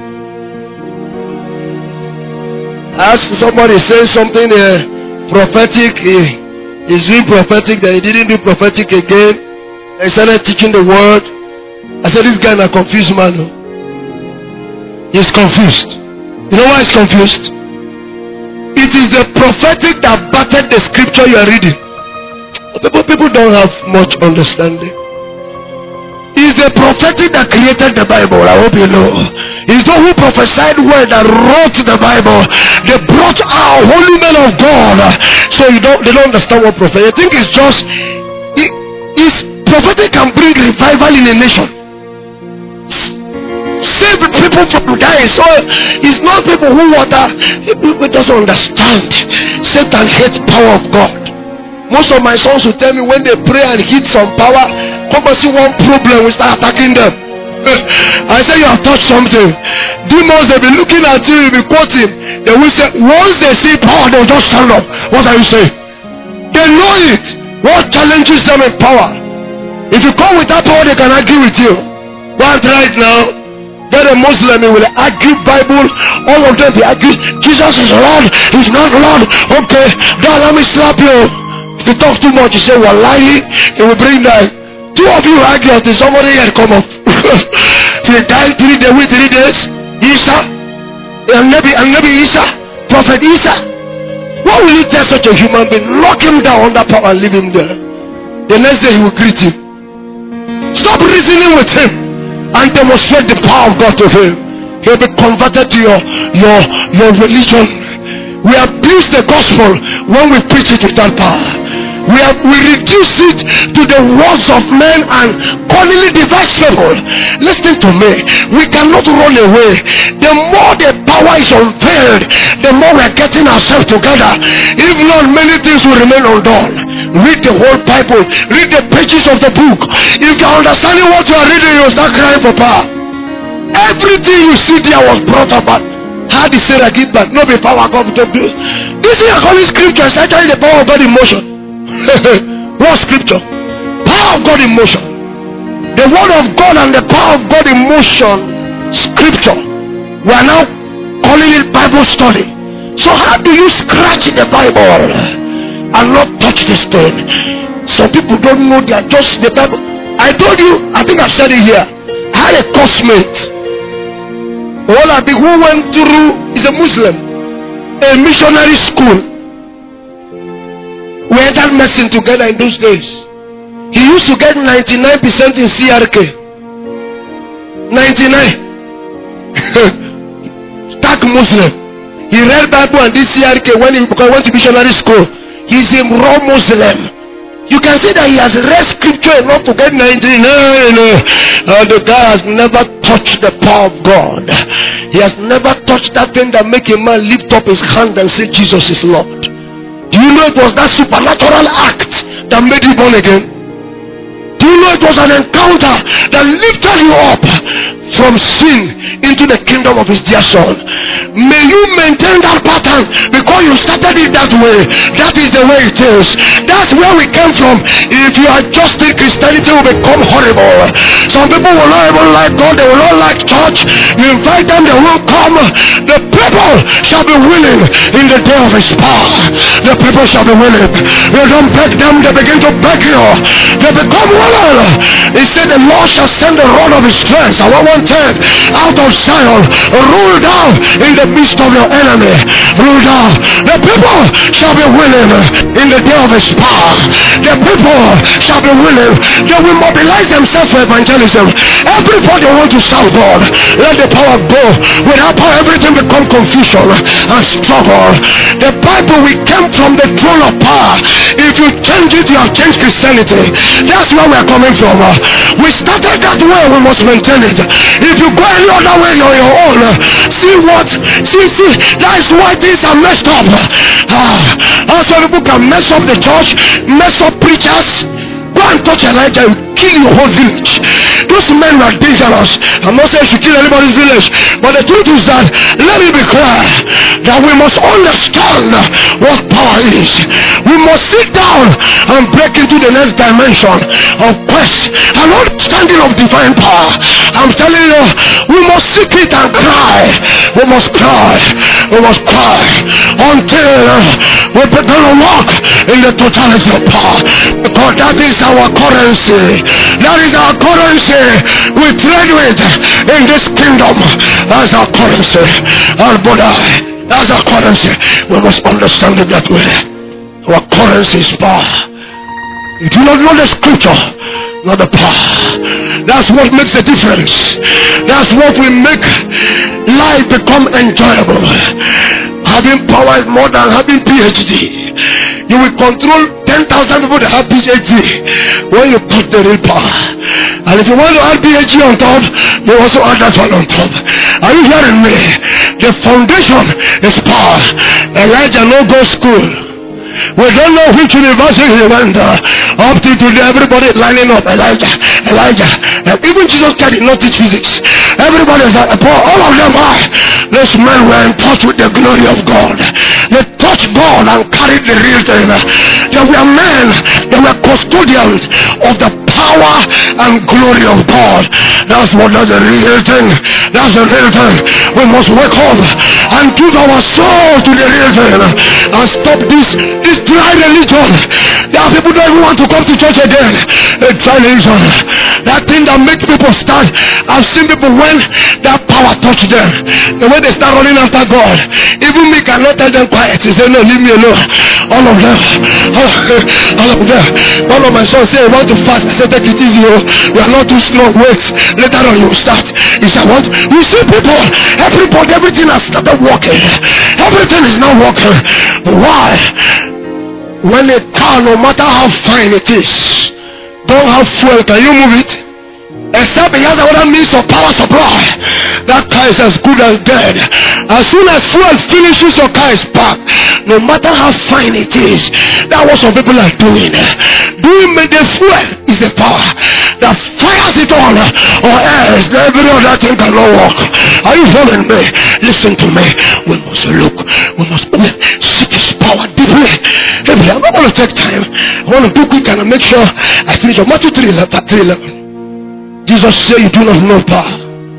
As somebody says something uh, prophetic, he is doing prophetic, then he didn't do prophetic again. He started teaching the word. I said, this guy is a confused man. He's confused. You know why he's confused? It is the prophetic that battered the scripture you are reading. People, people don't have much understanding. It's the prophetic that created the Bible. I hope you know. It's those who prophesied word that wrote the Bible. They brought our holy men of God. So you don't, they don't understand what prophetic. I think it's just, it, it's prophetic can bring revival in a nation. Save people from dying. So it's not people who want that. People just understand. Satan hates power of God. Most of my sons will tell me when they pray and hit some power, come and see one problem, we start attacking them. I say you have touched something. Demons, they'll be looking at you, you'll be quoting. They will say, once they see power, they'll just stand up. What are you saying? They know it. What challenges them in power? If you come with that power, they can argue with you. But right now, get a Muslim, he will argue Bible. All of them, they argue, Jesus is Lord, he's not Lord. Okay, God, let me slap you. If you talk too much, you say, Wallahi, he will bring that. Two of you argue until somebody here come up. He died three days, with three days. Isa, and maybe, and maybe Isa, Prophet Isa. What will you tell such a human being? Lock him down under power and leave him there. The next day he will greet you. Stop reasoning with him and demonstrate the power of God to him. He'll be converted to your, your, your religion. We abuse the gospel when we preach it without power. We have we reduce it to the words of men and cunningly devise people. Listen to me. We cannot run away. The more the power is unveiled, the more we are getting ourselves together. If not, many things will remain undone. Read the whole Bible. Read the pages of the book. If you are understanding what you are reading, you will start crying for power. Everything you see there was brought about. How did Sarah give back? No be power God to do. This is a calling scripture. It's actually the power of God in motion. What scripture? Power of God in motion. The word of God and the power of God in motion. Scripture. We are now calling it Bible study. So how do you scratch the Bible and not touch the stone? Some people don't know they are just the Bible. I told you, I think I've said it here. I had a classmate. All I think who went through is a Muslim, a missionary school. We entered medicine together in those days. He used to get ninety-nine percent in C R K. ninety-nine. Stark Muslim. He read Bible and did C R K when he went to missionary school. He's a raw Muslim. You can see that he has read scripture enough to get ninety-nine. Uh, the guy has never touched the power of God. He has never touched that thing that make a man lift up his hand and say Jesus is Lord. Do you know it was that supernatural act that made you born again? Do you know it was an encounter that lifted you up from sin into the kingdom of his dear son? May you maintain that pattern because you started it that way. That is the way it is. That's where we came from. If you are just in Christianity, will become horrible. Some people will not even like God. They will not like church. You invite them, they won't come. The people shall be willing in the day of his power. The people shall be willing. You don't beg them, they begin to beg you. They become willing. He said the Lord shall send the rod of his strength. I want ten out of Zion. Rule down in the midst of your enemy. Rule down. The people shall be willing in the day of his power. The people shall be willing. They will mobilize themselves for evangelism. Everybody wants to serve God. God. Let the power go. Without power, everything become confusion and struggle. The Bible, we came from the throne of power. If you change it, you have changed Christianity. That's where we are coming from. We started that way, we must maintain it. If you go any other way, you're your own. See what? See, see, that is why things are messed up. Ah, also people can mess up the church, mess up preachers. Go and touch Elijah, you kill your whole village. Those men were dangerous. I'm not saying you should kill anybody's village, but the truth is that, let me be clear, that we must understand what power is. We must sit down and break into the next dimension of quest and understanding of divine power. I'm telling you, we must seek it and cry. We must cry. We must cry until we begin to walk in the totality of power. Because that is our currency. That is our currency. We trade with in this kingdom. That's our currency. Our Buddha. That's our currency. We must understand it that way. Our currency is power. You do not know the scripture, not the power. That's what makes the difference. That's what will make life become enjoyable. Having power is more than having P H D. You will control ten thousand people that have P H D when you put the real power. And if you want to add P H D on top, you also add that one on top. Are you hearing me? The foundation is power. Elijah no go school. We don't know which university he went uh, up to today. Everybody lining up. Elijah, Elijah. Uh, even Jesus Christ did not teach physics. Everybody is like, all of them are. These men were in touch with the glory of God. They touched God and carried the real thing. They were men. They were custodians of the power and glory of God. That's what that's the real thing. That's the real thing. We must wake up and give our soul to the real thing and stop this this dry religion. There are people that don't want to come to church again. A dry religion. That thing that makes people stand. I've seen people when that power touch them, the way they start running after God. Even me cannot tell them quiet. They say no, leave me alone. All of them. All, all of them. One of my sons say, I want to fast. I said, take it easy. Oh. We are not too strong. Wait. Later on you start. He said, what? You see people, everybody, everything has started working. Everything is not working. Why? When a car, no matter how fine it is, don't have fuel, can you move it? Except it has another means of power supply. That car is as good as dead. As soon as fuel finishes, your car is packed. No matter how fine it is, that's what some people are doing. Doing the fuel is the power that fires it on, or else every other thing cannot work. Are you following me? Listen to me. We must look. We must seek His power deeply. Deeply. I'm not going to take time. I want to do quick and make sure I finish up. Matthew three eleven. Jesus said, you do not know power.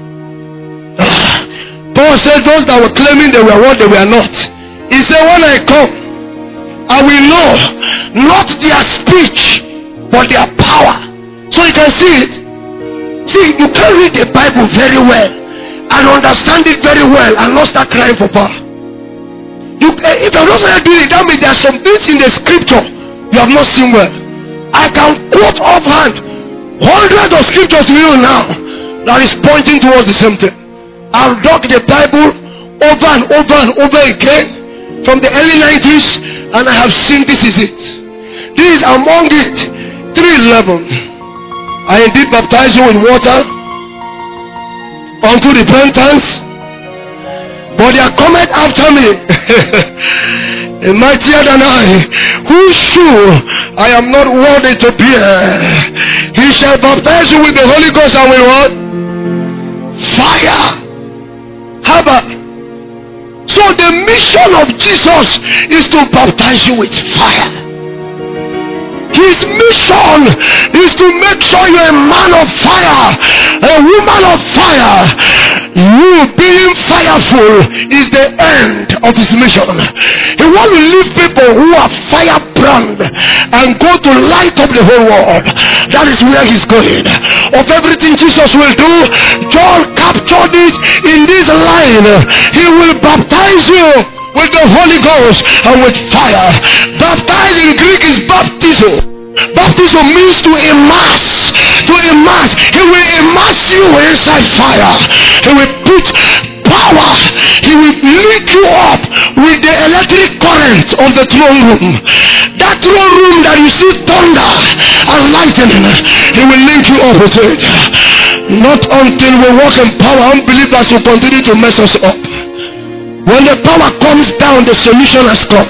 Paul said those that were claiming they were what they were not. He said, when I come, I will know not their speech, but their power. So you can see it. See, you can read the Bible very well and understand it very well and not start crying for power. You, if you're not doing it, that means there are some things in the scripture you have not seen well. I can quote offhand hundreds of scriptures to you now that is pointing towards the same thing. I've dug the Bible over and over and over again from the early nineties, and I have seen this is it. This is among it. three eleven. I indeed baptize you with water unto repentance, but there cometh after me a mightier than I, whose shoe I am not worthy to bear. He shall baptize you with the Holy Ghost and with what? Fire. How about? So the mission of Jesus is to baptize you with fire. His mission is to make sure you're a man of fire, a woman of fire. You being fireful is the end of his mission. He wants to leave people who are firebrand and go to light up the whole world. That is where he's going. Of everything Jesus will do, John captured it in this line. He will baptize you with the Holy Ghost and with fire. Baptized in Greek is baptizo. Baptism means to immerse. to immerse. He will immerse you inside fire. He will put power. He will link you up with the electric current of the throne room. That throne room that you see thunder and lightning, he will link you up with it. Not until we walk in power, unbelievers will continue to mess us up. When the power comes down, the solution has come.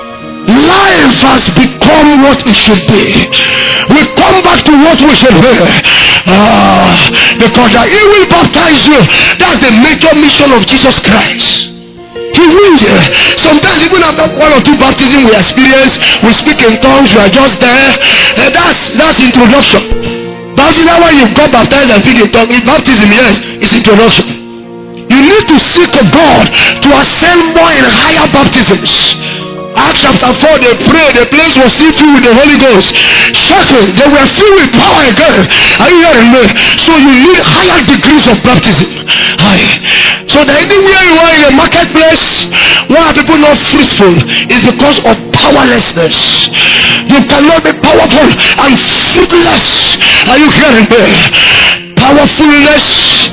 Life has become what it should be. We come back to what we should be. Ah, because he will baptize you. That's the major mission of Jesus Christ. He will. Sometimes even after one or two baptisms we experience, we speak in tongues, we are just there. And that's that's introduction. Baptism, when you got baptized and speak in tongues, in baptism, yes, it's introduction. You need to seek a God to ascend more in higher baptisms. Acts chapter four, they prayed, the place was still filled with the Holy Ghost. Shocking, they were filled with power again. Are you hearing me? So you need higher degrees of baptism. High. So that anywhere you are in a marketplace, why are people not fruitful? It's because of powerlessness. You cannot be powerful and fruitless. Are you hearing me? Powerfulness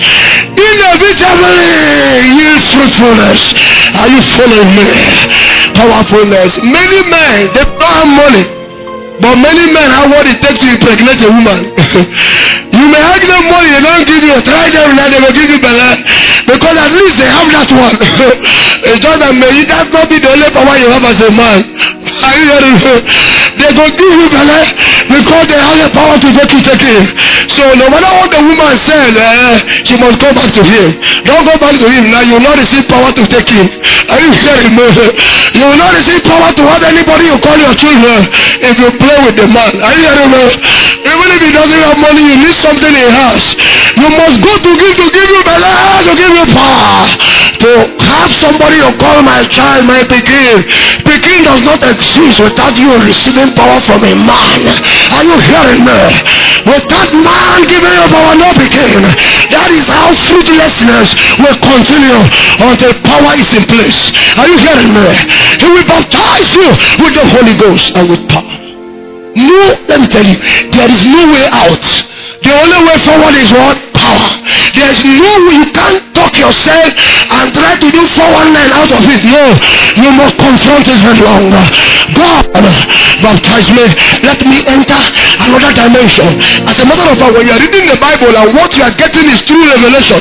inevitably yields fruitfulness. Are you following me? Powerfulness. Many men, they don't have money, but many men have what it takes to impregnate a woman. You may have them money, they don't give you. Try them now, they will give you better, because at least they have that one. It's just that may that not be the only power you have as a man. Are you hearing me? They go give you better because they have the power to take you take it. So no matter what the woman said, uh, she must go back to him. Don't go back to him now. You will not receive power to take him. Are you hearing me? You will not receive power to hurt anybody you call your children if you play with the man. Are you hearing me? Even if he doesn't have money, you need something he has. You must go to give to give you better, to give you power. To have somebody you call my child, my Pekin. Pekin does not exist without you receiving power from a man. Are you hearing me? Without man giving you power, no Pekin. That is how fruitlessness will continue until power is in place. Are you hearing me? He will baptize you with the Holy Ghost and with power. No, let me tell you, there is no way out. The only way forward is what? Power. There is no way. You can't talk yourself and try to do four one nine out of it. No, you must confront it very long. God, baptize me. Let me enter another dimension. As a matter of fact, when you are reading the Bible and what you are getting is true revelation,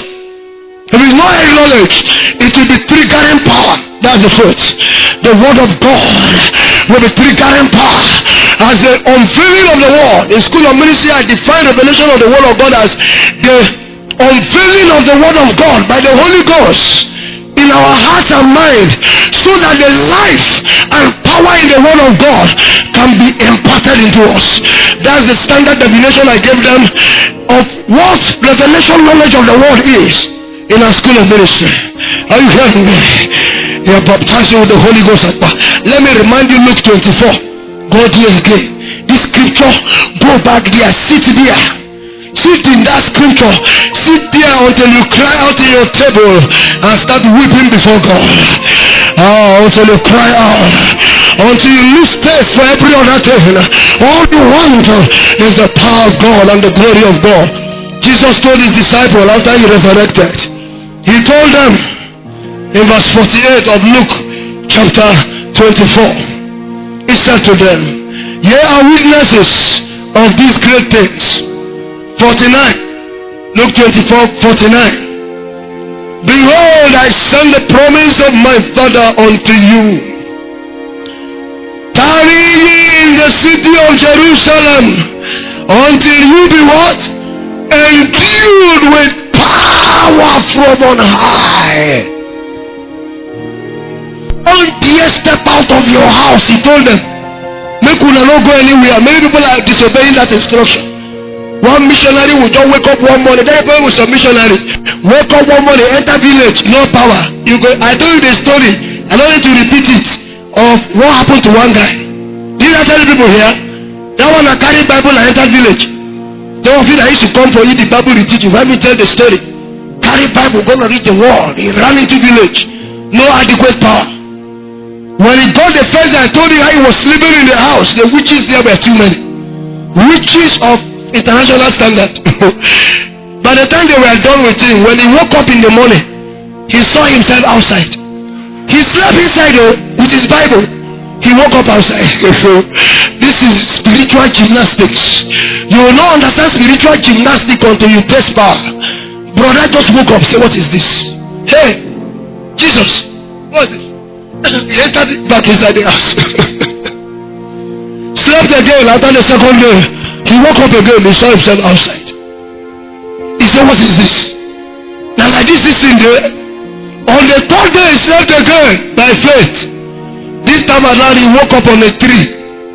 if it's not acknowledged, it will be triggering power. That's the first. The word of God will be triggering power. As the unveiling of the word. In School of Ministry, I define revelation of the word of God as the unveiling of the word of God by the Holy Ghost in our hearts and mind, so that the life and power in the word of God can be imparted into us. That's the standard definition I gave them of what revelation knowledge of the word is in our School of Ministry. Are you hearing me? You are baptized with the Holy Ghost. Let me remind you, Luke twenty-four. God here again. This scripture, go back there, sit there. Sit in that scripture. Sit there until you cry out in your table and start weeping before God. Oh, until you cry out. Until you lose space for every other thing. All you want is the power of God and the glory of God. Jesus told his disciples after he resurrected. He told them in verse forty-eight of Luke chapter twenty-four. He said to them, ye are witnesses of these great things. forty-nine. Luke twenty-four, forty-nine. Behold, I send the promise of my Father unto you. Tarry ye in the city of Jerusalem until you be what? Endued with power from on high. Don't dare step out of your house, he told them. Make una not go anywhere. Many people are disobeying that instruction. One missionary will just wake up one morning. Then people with some missionary wake up one morning, enter village, no power. You go. I told you the story. I don't need to repeat it of what happened to one guy. Did I tell people here? That one that carry Bible and enter village. Some of you that used to come for you the Bible will teach you. Let me tell the story. Carry Bible, gonna read the word. He ran into village. No adequate power. When he got the first, I told you how he was sleeping in the house. The witches there were too many. Witches of international standard. By the time they were done with him, when he woke up in the morning, he saw himself outside. He slept inside oh, with his Bible. He woke up outside. This is spiritual gymnastics. You will not understand spiritual gymnastics until you taste power. Brother just woke up. Say, what is this? Hey, Jesus, what is this? He entered back inside the house. Slept again after the second day. He woke up again. He saw himself outside. He said, what is this? Now like this is in there. On the third day he slept again by faith. This time around he woke up on a tree.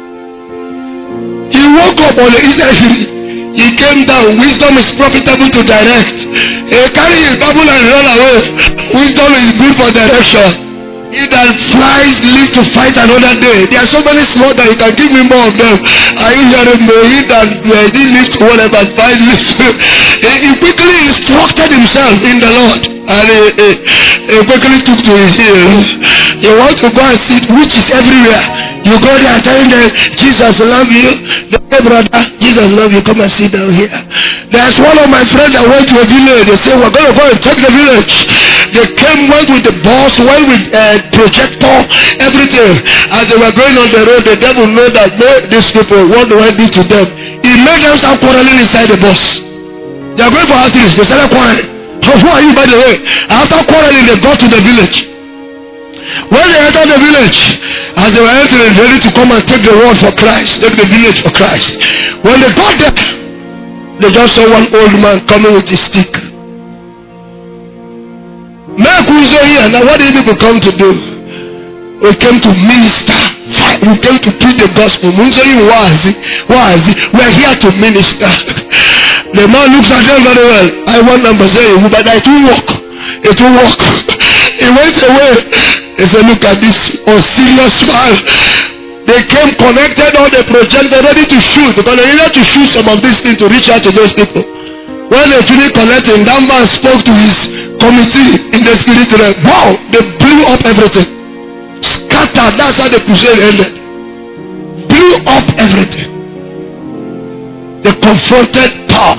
He woke up on a tree. He came down. Wisdom is profitable to direct. He carry his Bible and run away. Wisdom is good for direction. He that flies live to fight another day. There are so many small that you can give me more of them. Are you hearing me? He that uh, he lives to whatever fight lives to. He, he quickly instructed himself in the Lord. And he, he, he quickly took to his heels. You want to go and sit, which is everywhere. You go there telling them, Jesus love you. Hey brother, Jesus love you. Come and sit down here. There's one of my friends that went to a village. They say, we're going to go and check the village. They came, went with the boss, went with uh, projector, everything. As they were going on the road, the devil know that these people, what do I do to them? He made them start quarreling inside the bus. They are going for artists. They started quarreling. Who are you, by the way? After quarreling, they got to the village. When they entered the village, as they were entering, ready to come and take the world for Christ, take the village for Christ. When they got there, they just saw one old man coming with his stick. Make who's here. Now what did people come to do? We came to minister. We came to preach the gospel. We are here to minister. The man looks at them very well. I want them to say, but it will work. It will work. He went away. He said, look at this oh, serious man. They came connected on the project. They're ready to shoot. Because they needed to shoot some of these things to reach out to those people. When they finished collecting, that man spoke to his committee in the spirit realm. Wow, they blew up everything. Scattered. That's how the crusade ended. Blew up everything. They confronted power.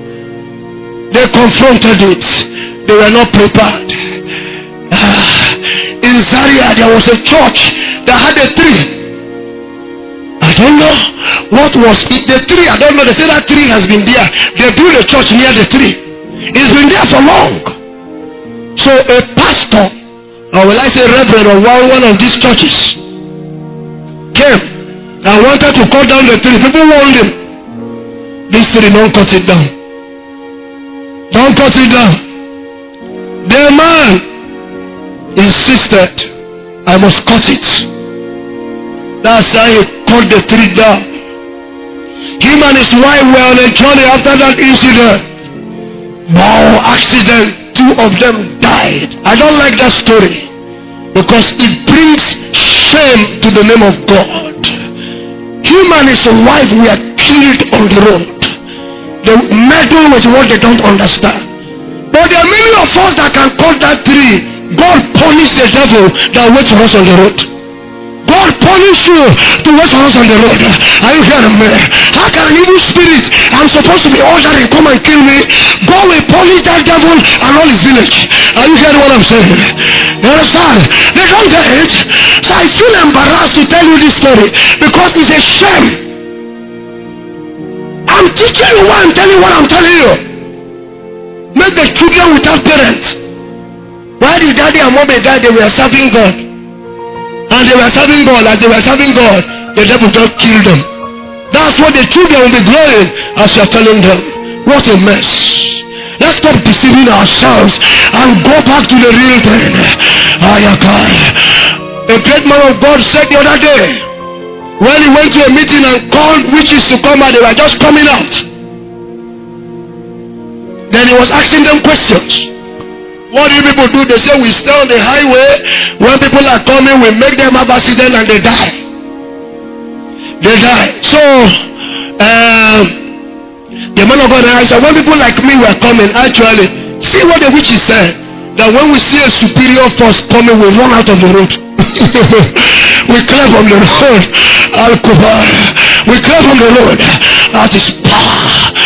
They confronted it. They were not prepared. Uh, in Zaria there was a church that had a tree. I don't know what was it. The tree, I don't know. They say that tree has been there. They built a church near the tree. It's been there for long. So a pastor, or will I say reverend of one, one of these churches, came and wanted to cut down the tree. People warned him. This tree, don't cut it down. Don't cut it down. The man insisted, I must cut it. That's how he cut the tree down. Him and his wife were on a journey after that incident. Wow, accident. Two of them died. I don't like that story because it brings shame to the name of God. Him and his wife were killed on the road. They meddle with what they don't understand. But there are many of us that can cut that tree. God punish the devil that waits for us on the road. God punish you to wait for us on the road. Are you hearing me? How can an evil spirit, I'm supposed to be ordering, come and kill me? God will punish that devil and all his village. Are you hearing what I'm saying? You understand? They don't get it. So I feel embarrassed to tell you this story because it's a shame. I'm teaching you what I'm telling you what I'm telling you. Make the children without parents. Why did daddy and mommy die? They were serving God. And they were serving God. As they were serving God, the devil just killed them. That's what the children will be growing as you're telling them. What a mess. Let's stop deceiving ourselves and go back to the real thing. A great man of God said the other day, when he went to a meeting and called witches to come out, they were just coming out. Then he was asking them questions. What do you people do? They say we stay on the highway. When people are coming, we make them have accident and they die. They die. So, um, the man of God and I said, when people like me were coming, actually, see what the witches said. That when we see a superior force coming, we run out of the road. We clear from the road. Al-Kubar. We clear from the road. That is power.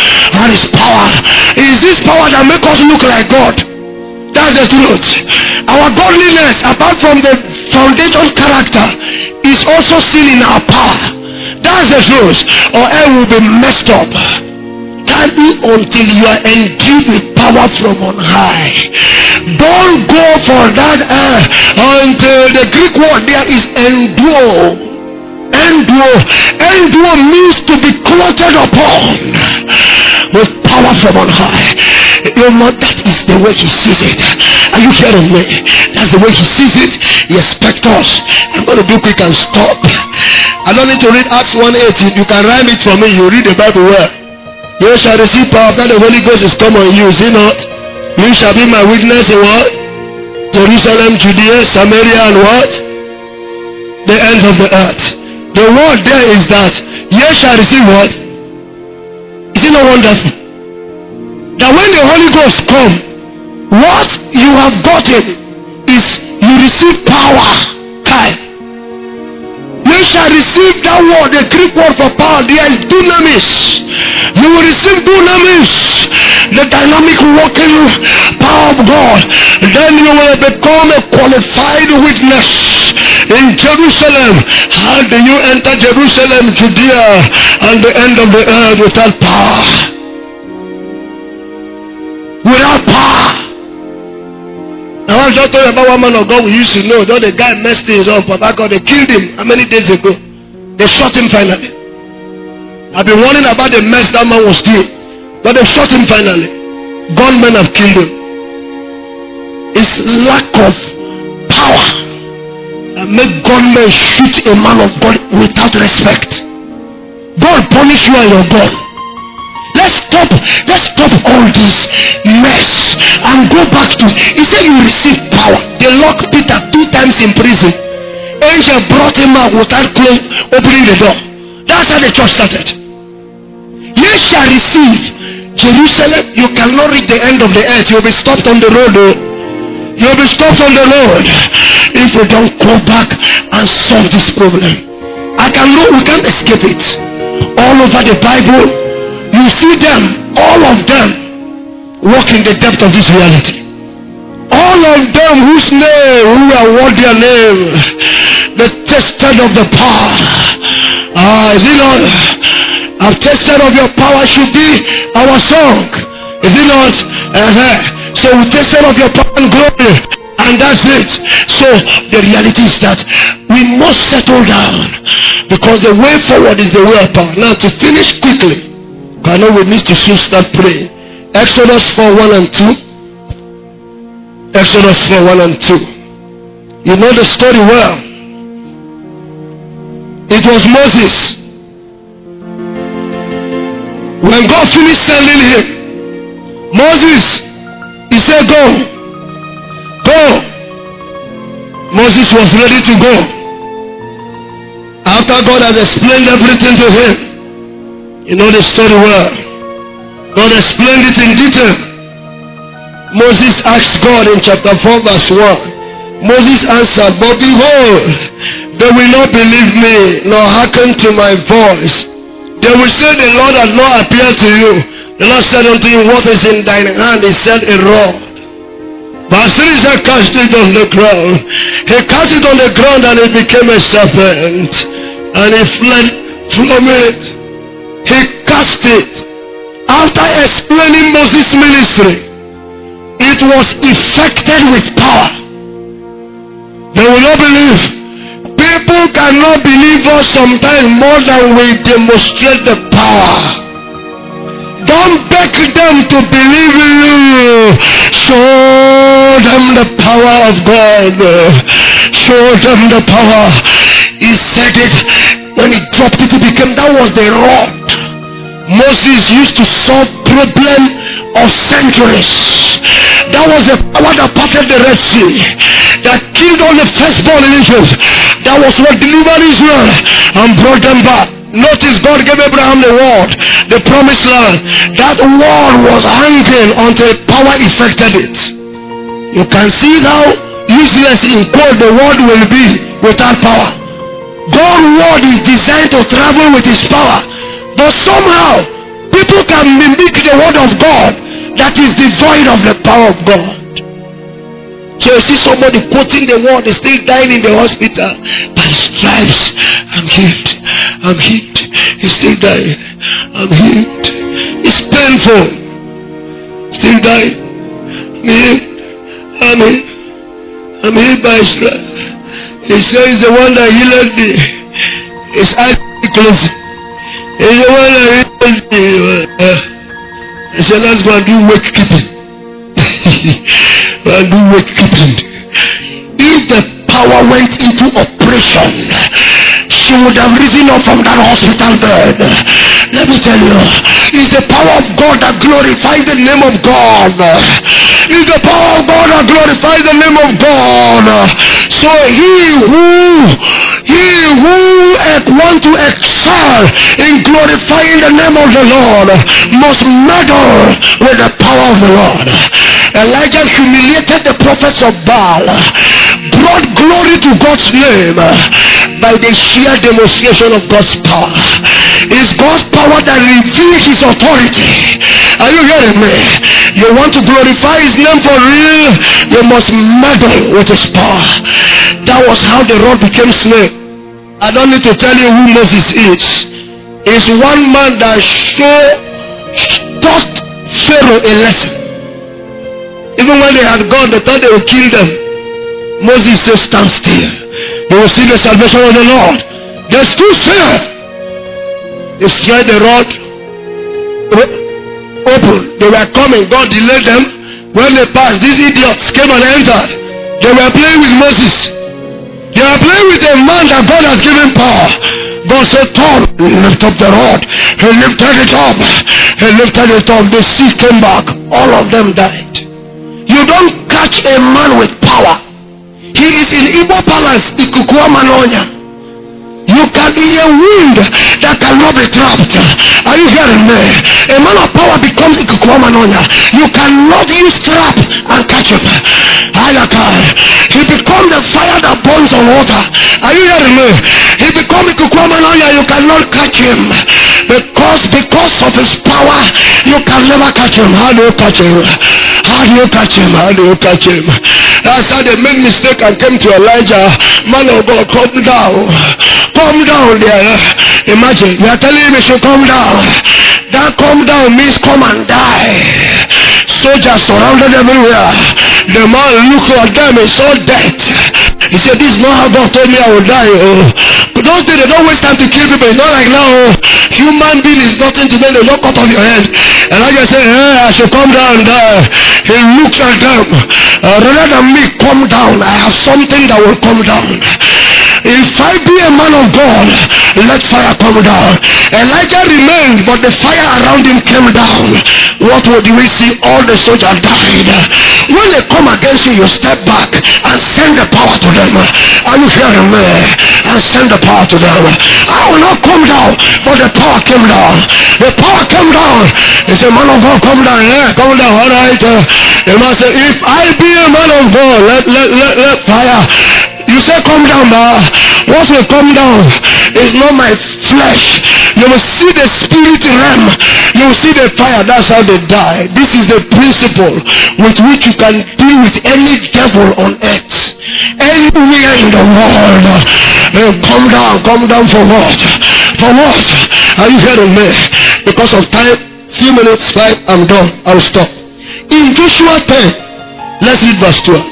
there is power. It is this power that makes us look like God. That's the truth. Our godliness, apart from the foundation character, is also seen in our power. That's the truth. Or I will be messed up. Tarry until you are endued with power from on high. Don't go for that uh, until the Greek word there is enduo. Enduo. Enduo means to be clothed upon with power from on high. You know, that is the way he sees it. Are you hearing me? That's the way he sees it. He expects us. I'm going to do quick and stop. I don't need to read Acts one eighteen. You can write it for me. You read the Bible well. You shall receive power after the Holy Ghost is come on you. Is it not? You shall be my witness in what? Jerusalem, Judea, Samaria, and what? The ends of the earth. The word there is that ye shall receive what? Is it not wonderful? That when the Holy Ghost come, what you have gotten is you receive power. Time. You shall receive that word, the Greek word for power. There is dunamis. You will receive dunamis, the dynamic working power of God. Then you will become a qualified witness in Jerusalem. How do you enter Jerusalem, Judea, and the end of the earth without power? Without power. Now I'm just talking about one man of God we used to know. Though the guy messed things up, but God, they killed him. How many days ago? They shot him finally. I've been warning about the mess that man was doing, but they shot him finally. Gunmen have killed him. It's lack of power that make gunmen shoot a man of God without respect. God punish you and your God. Let's stop. Let's stop all this mess and go back to. He said you receive power. They locked Peter two times in prison. Angel brought him out without close, opening the door. That's how the church started. You shall receive Jerusalem. You cannot reach the end of the earth. You'll be stopped on the road. Oh. You'll be stopped on the road if we don't go back and solve this problem. I can know we can't escape it. All over the Bible, you see them, all of them, walk in the depth of this reality. All of them whose name, who are what their name, the tested of the power. Ah, is it not? I've tasted of your power should be our song. Is it not? Uh-huh. So we tasted of your power and glory. And that's it. So the reality is that we must settle down. Because the way forward is the way of power. Now to finish quickly, I know we need to soon start praying. Exodus four, one and two. Exodus four, one and two. You know the story well. It was Moses. When God finished sending him, Moses, he said, go. Go. Moses was ready to go. After God had explained everything to him, you know the story well. God explained it in detail. Moses asked God in chapter four verse one. Moses answered, but behold, they will not believe me, nor hearken to my voice. They will say, the Lord has not appeared to you. The Lord said unto him, what is in thine hand? He said, a rod. But as he cast it on the ground, he cast it on the ground and it became a serpent. And he fled from it. He cast it. After explaining Moses' ministry, it was effected with power. They will not believe. People cannot believe us sometimes more than we demonstrate the power. Don't beg them to believe in you. Show them the power of God. Show them the power. He said it. When he dropped it, it became, that was the rod. Moses used to solve problem of centuries. That was the power that parted the Red Sea, that killed all the firstborn in Egypt. That was what delivered Israel and brought them back. Notice God gave Abraham the word, the promised land. That word was hanging until power effected it. You can see how useless in quote the word will be without power. God's word is designed to travel with his power. But somehow, people People can mimic the word of God that is devoid of the power of God. So you see somebody quoting the word, is still dying in the hospital. By stripes, I'm healed. I'm healed. He's still dying. I'm healed. It's painful. Still dying. I'm healed. I'm healed. I'm healed by stripes. He says the one that healed me. His eyes closed. He's the one that healed me. Uh, he said, let's go and do wake keeping. And do wake keeping. If the power went into operation, she would have risen up from that hospital bed. Let me tell you, it's the power of God that glorifies the name of God. It's the power of God that glorifies the name of God. So he who he who want to excel in glorifying the name of the Lord must meddle with the power of the Lord. Elijah humiliated the prophets of Baal, brought glory to God's name by the sheer demonstration of God's power. It's God's power that reveals his authority. Are you hearing me? You want to glorify his name for real? You must meddle with his power. That was how the rod became snake. I don't need to tell you who Moses is. It's one man that showed, taught Pharaoh a lesson. Even when they had gone, they thought they would kill them. Moses said, stand still. You will see the salvation of the Lord. They stood still. They spread the rod open. They were coming. God delayed them. When they passed, these idiots came and entered. They were playing with Moses. They were playing with a man that God has given power. God said, Tom, lift up the rod. He lifted it up. He lifted it up. The sea came back. All of them died. You don't catch a man with power. He is in Igbo Palace, Ikukuwa Manonya. You can be a wind that cannot be trapped. Are you hearing me? A man of power becomes Ikukuwa Manonya. You cannot use trap and catch him. He becomes the fire that burns on water. Are you hearing me? He becomes Ikukuwa Manonya. You cannot catch him. Because because of his power, you can never catch him. How do you catch him? How do you catch him? How do you catch him? That's how they made mistake and came to Elijah. Man of God, come down. Come down there. Imagine, we are telling him he should come down. That come down means come and die. Soldiers surrounded everywhere. The man looked at them and saw death. He said, this is not how God told me I would die. Oh. But those days they don't waste time to kill people. It's not like now. Oh. Human being is nothing to them. They don't cut off your head. And I just said, hey, I should come down and die. He looks at them. Uh, rather than me come down, I have something that will come down. If I be a man of God, let fire come down. Elijah remained, but the fire around him came down. What would we see? All the soldiers died. When they come against you, you step back and send the power to them. Are you hearing me? And send the power to them. I will not come down, but the power came down. The power came down. He said, man of God, come down. Yeah, come down. All right. Uh, the man said, if I be a man of God, let, let, let, let fire. You say come down, but what will come down is not my flesh. You will see the spirit realm. You will see the fire. That's how they die. This is the principle with which you can deal with any devil on earth. Anywhere in the world. Uh, come down. Come down for what? For what? Are you hearing me? Because of time, few minutes, five, I'm done. I'll stop. In Joshua ten, let's read verse twelve.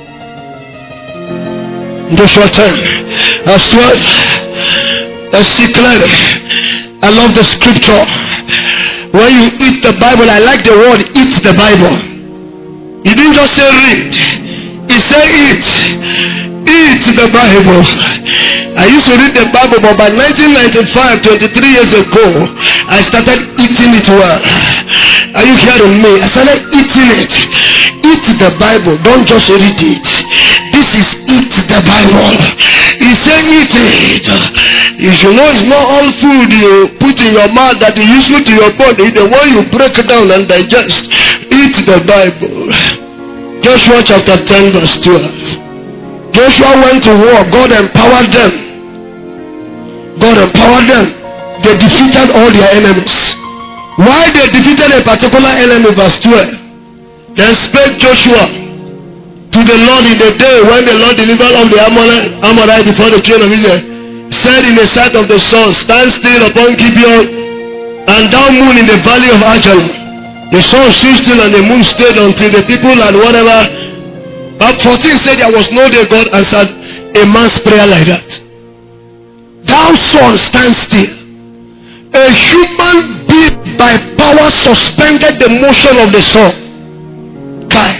Joshua ten, verse twelve. Let's see clearly. I love the scripture. When you eat the Bible, I like the word eat the Bible. He didn't just say read. He said eat. Eat the Bible. I used to read the Bible, but by nineteen ninety-five, twenty-three years ago, I started eating it well. Are you hearing me? I started eating it. Eat the Bible. Don't just read it. This is eat the Bible. He said eat it. If you know it's not all food you put in your mouth that is useful to your body, the one you break it down and digest. Eat the Bible. Joshua chapter ten verse twelve. Joshua went to war. God empowered them. God empowered them. They defeated all their enemies. Why they defeated a particular enemy, verse twelve. Then spake Joshua to the Lord in the day when the Lord delivered of the Amorite before the children of Israel, said in the sight of the sun, stand still upon Gibeon, and thou moon in the valley of Ajalon. The sun stood still and the moon stayed until the people and whatever. But fourteen said there was no day God answered a man's prayer like that. Thou sun, stand still. A human being by power suspended the motion of the sun. Kai.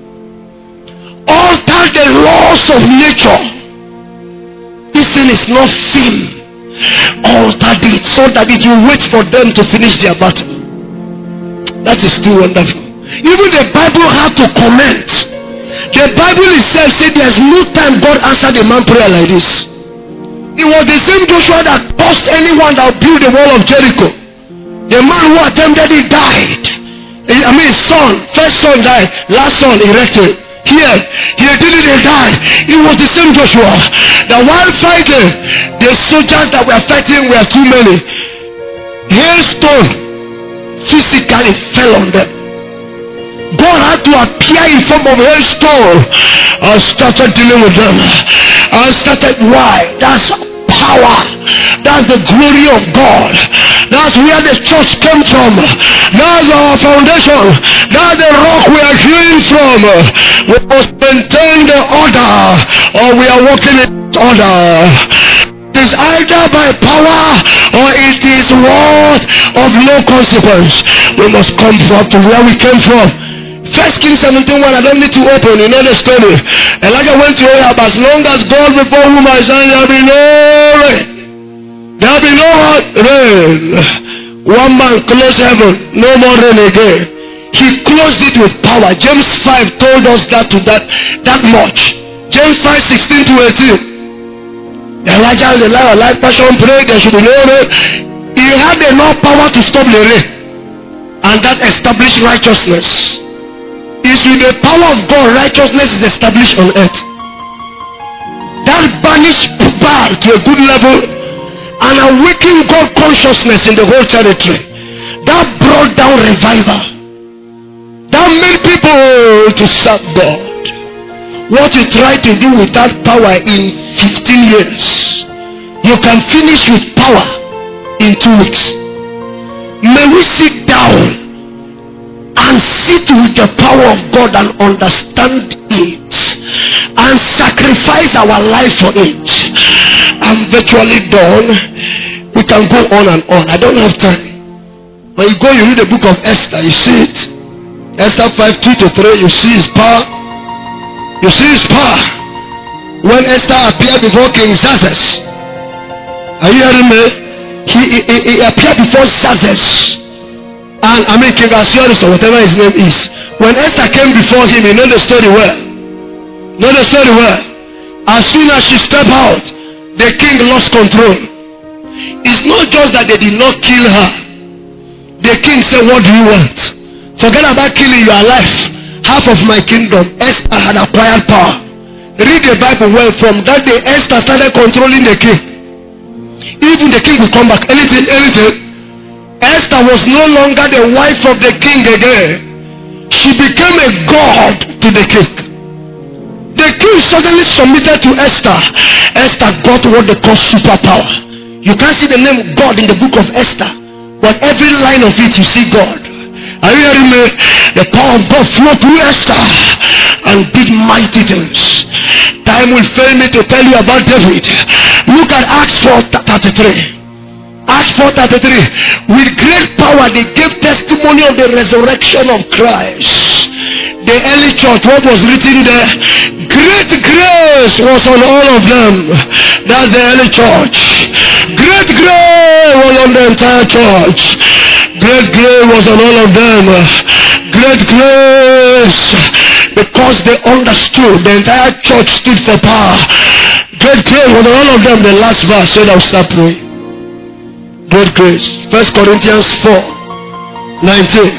Alter the laws of nature. This thing is not film. Alter it so that it will wait for them to finish their battle. That is too wonderful. Even the Bible had to comment. The Bible itself said there's no time God answered a man prayer like this. It was the same Joshua that caused anyone that built the wall of Jericho. The man who attempted it died. I mean, son, first son died, last son erected. Here, he did it, he died. It was the same Joshua that while fighting, the soldiers that were fighting were too many. Hailstone physically fell on them. God had to appear in form of hailstone and started dealing with them. And started, why? That's power. That's the glory of God. That's where the church came from. That's our foundation. That's the rock we are hearing from. We must maintain the order, or we are walking in order. It is either by power or it is word of no consequence. We must come back to where we came from. First Kings seventeen one, I don't need to open, you know the story. Elijah went to Ahab, as long as God before whom I stand, there will be no rain. There will be no rain. One man closed heaven, no more rain again. He closed it with power. James five told us that to that, that much. James five sixteen to eighteen. Elijah is a liar, life passion prayed, there should be no rain. He had enough power to stop the rain. And that established righteousness. Is with the power of God, righteousness is established on earth. That banished Baal to a good level and awakened God consciousness in the whole territory. That brought down revival. That made people to serve God. What you try to do with that power in fifteen years, you can finish with power in two weeks. May we sit down and sit with the power of God and understand it and sacrifice our life for it. I'm virtually done. We can go on and on. I don't have time. When you go, you read the book of Esther, you see it. Esther five two to three, you see his power. You see his power. When Esther appeared before King Xerxes, are you hearing me? He, he, he, he appeared before Xerxes. And I mean King Ahasuerus or whatever his name is. When Esther came before him, you know the story well. Know the story well. As soon as she stepped out, the king lost control. It's not just that they did not kill her. The king said, what do you want? Forget about killing your life. Half of my kingdom. Esther had acquired power. Read the Bible well. From that day, Esther started controlling the king. Even the king would come back. Anything, anything. Esther was no longer the wife of the king again. She became a god to the king. The king suddenly submitted to Esther. Esther got what they call superpower. You can't see the name God in the book of Esther, but every line of it you see God. Are you hearing me? The power of God flowed through Esther and did mighty things. Time will fail me to tell you about David. Look at Acts four thirty-three. Acts four thirty-three. With great power they gave testimony of the resurrection of Christ. The early church, what was written there? Great grace was on all of them. That's the early church. Great grace was on the entire church. Great grace was on all of them. Great grace, because they understood. The entire church stood for power. Great grace was on all of them. The last verse said, I'll start praying. Great grace. First Corinthians four nineteen.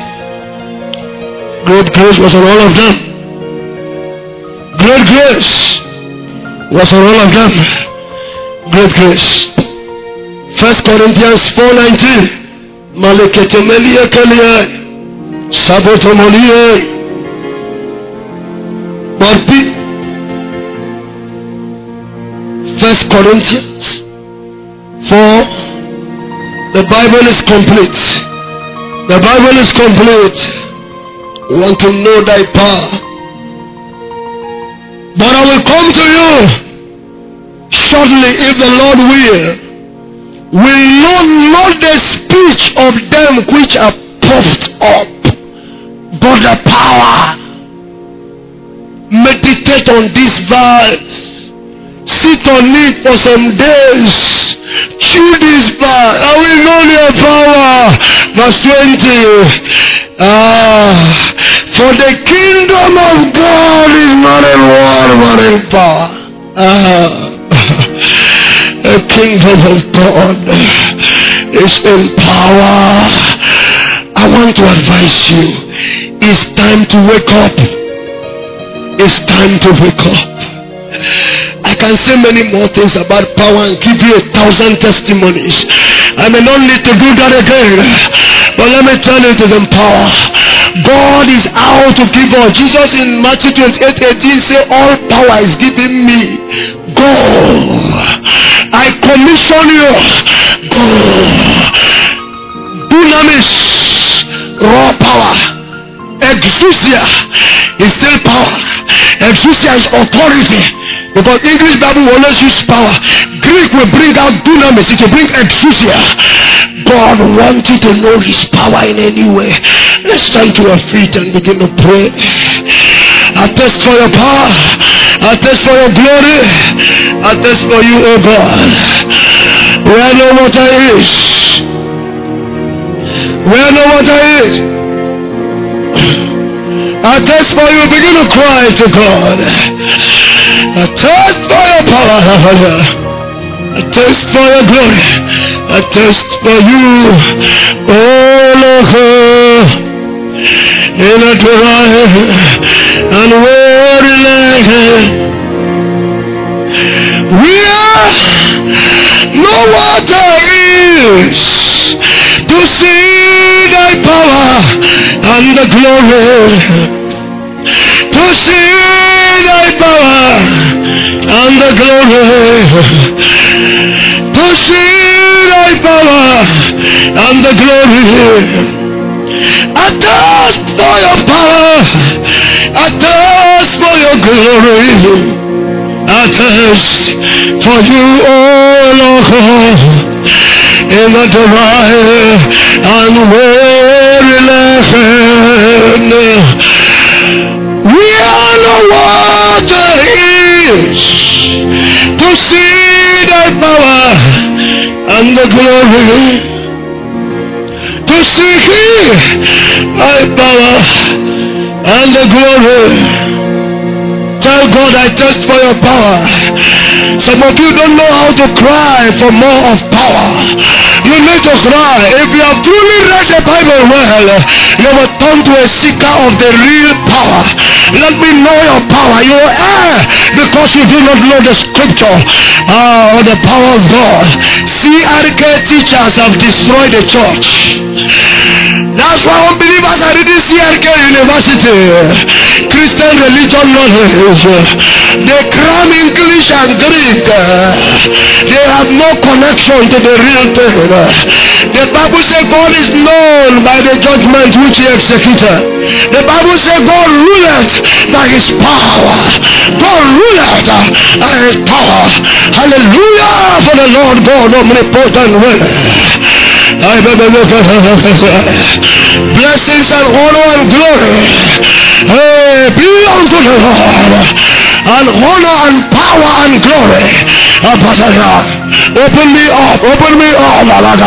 Great grace was on all of them. Great grace was on all of them. Great grace. First Corinthians four nineteen. Maleketemelia Kalia, Sabotomolia, Barpi, First Corinthians four. The Bible is complete. The Bible is complete. We want to know thy power. But I will come to you shortly, if the Lord will. Will know not the speech of them which are puffed up, but the power. Meditate on this verse. Sit on it for some days. Chew this verse. I will know your power. Verse twenty. Ah, for the kingdom of God is not in word but in power. Ah, the kingdom of God is in power. I want to advise you. It's time to wake up. It's time to wake up. I can say many more things about power and give you a thousand testimonies. I may not need to do that again. But let me tell you, it is in power. God is out to give us. Jesus in Matthew twenty-eight eighteen said, all power is given me. Go. I commission you. Go. Dunamis. Raw power. Exousia is still power. Exousia is authority. Because English Bible will always use power. Greek will bring out dunamis. It will bring exousia. God wants you to know his power in any way. Let's stand to our feet and begin to pray. I test for your power. I test for your glory. I test for you, oh God. Where no water is. Where no water is. I test for you. Begin to cry to God. I thirst for your power. I thirst for your glory. I thirst for you. Oh Lord, in a dry and weary land, where no water is, to see thy power and the glory. To see thy power and the glory. To see thy power and the glory. I thirst for your power. I thirst for your glory. I thirst for you, oh Lord, in the dry and weary land. Where no water is, to see thy power and the glory. To see thy power and the glory. Tell God, I thirst for your power. Some of you don't know how to cry for more of power. You need to cry. If you have truly read the Bible well, you will turn to a seeker of the real power. Let me know your power. You err because you do not know the scripture uh, or the power of God. C R K teachers have destroyed the church. That's why unbelievers are reading C R K University. Christian religion knowledge. They cram English and Greek. They have no connection to the real thing. The Bible says God is known by the judgment which he executed. The Bible says God ruleth by his power. God ruleth by his power. Hallelujah for the Lord God omnipotent will. Blessings and honor and glory hey, be unto the Lord, and honor and power and glory. Open me up, open me up.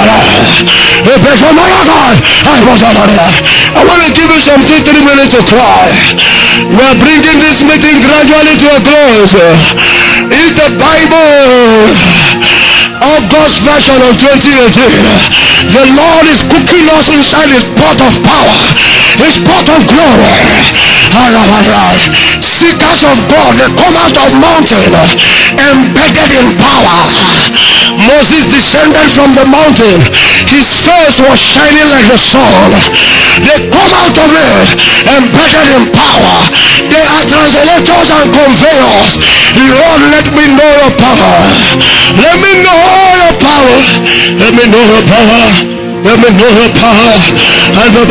I want to give you some two, three minutes to cry. We are bringing this meeting gradually to a close. Is the Bible of God's version of twenty eighteen. The Lord is cooking us inside his pot of power, his pot of glory. Seekers of God, they come out of mountain embedded in power. Moses descended from the mountain. His face was shining like the sun. They come out of it embedded in power. They are translators and conveyors. Lord, let me know your power. Let me know your power. Let me know your power. Let me know your power. And the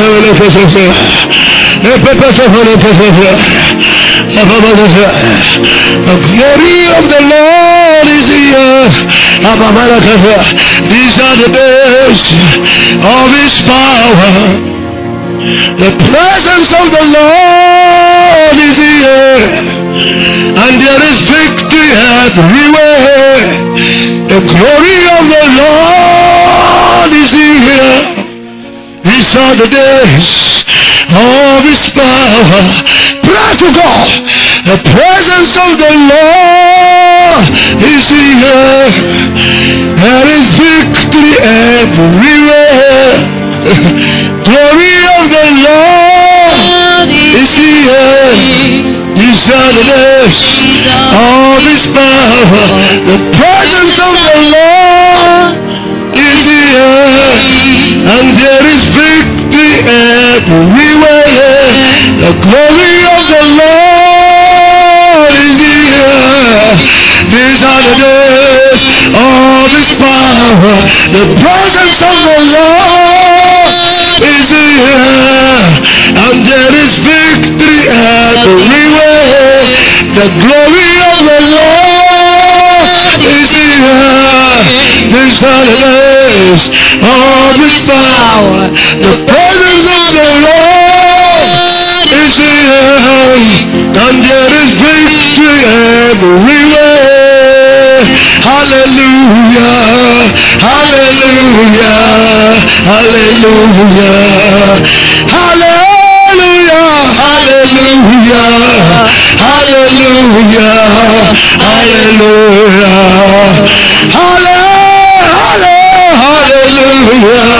glory of the Lord is here. These are the days of His power. The presence of the Lord is here, and there is victory everywhere. The glory of the Lord is here. These are the days of His power. Pray to God. The presence of the Lord is here. There is victory everywhere. Glory of the Lord is here. These are the days of His power. The presence of the Lord is here, and there is victory everywhere. The glory of the Lord is here. These are the days of His power. The presence of the Lord is here, and there is victory everywhere. The glory of the Lord is here. These are the days of His power. The presence of the Lord is here, and there is victory everywhere. Hallelujah, hallelujah, hallelujah, hallelujah, hallelujah, hallelujah, hallelujah, hallelujah,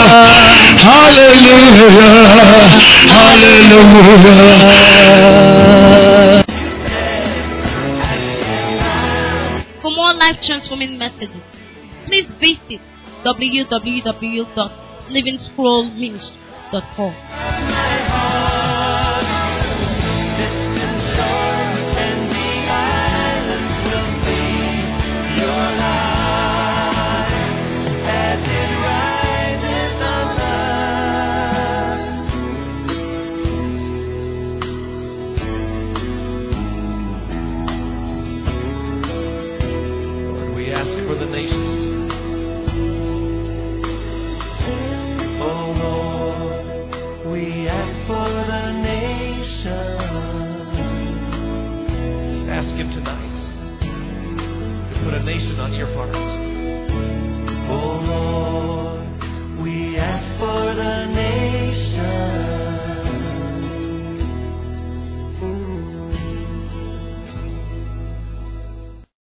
hallelujah, hallelujah. For more life-transforming messages, please visit w w w dot living scroll ministry dot com. On your heart. Oh Lord.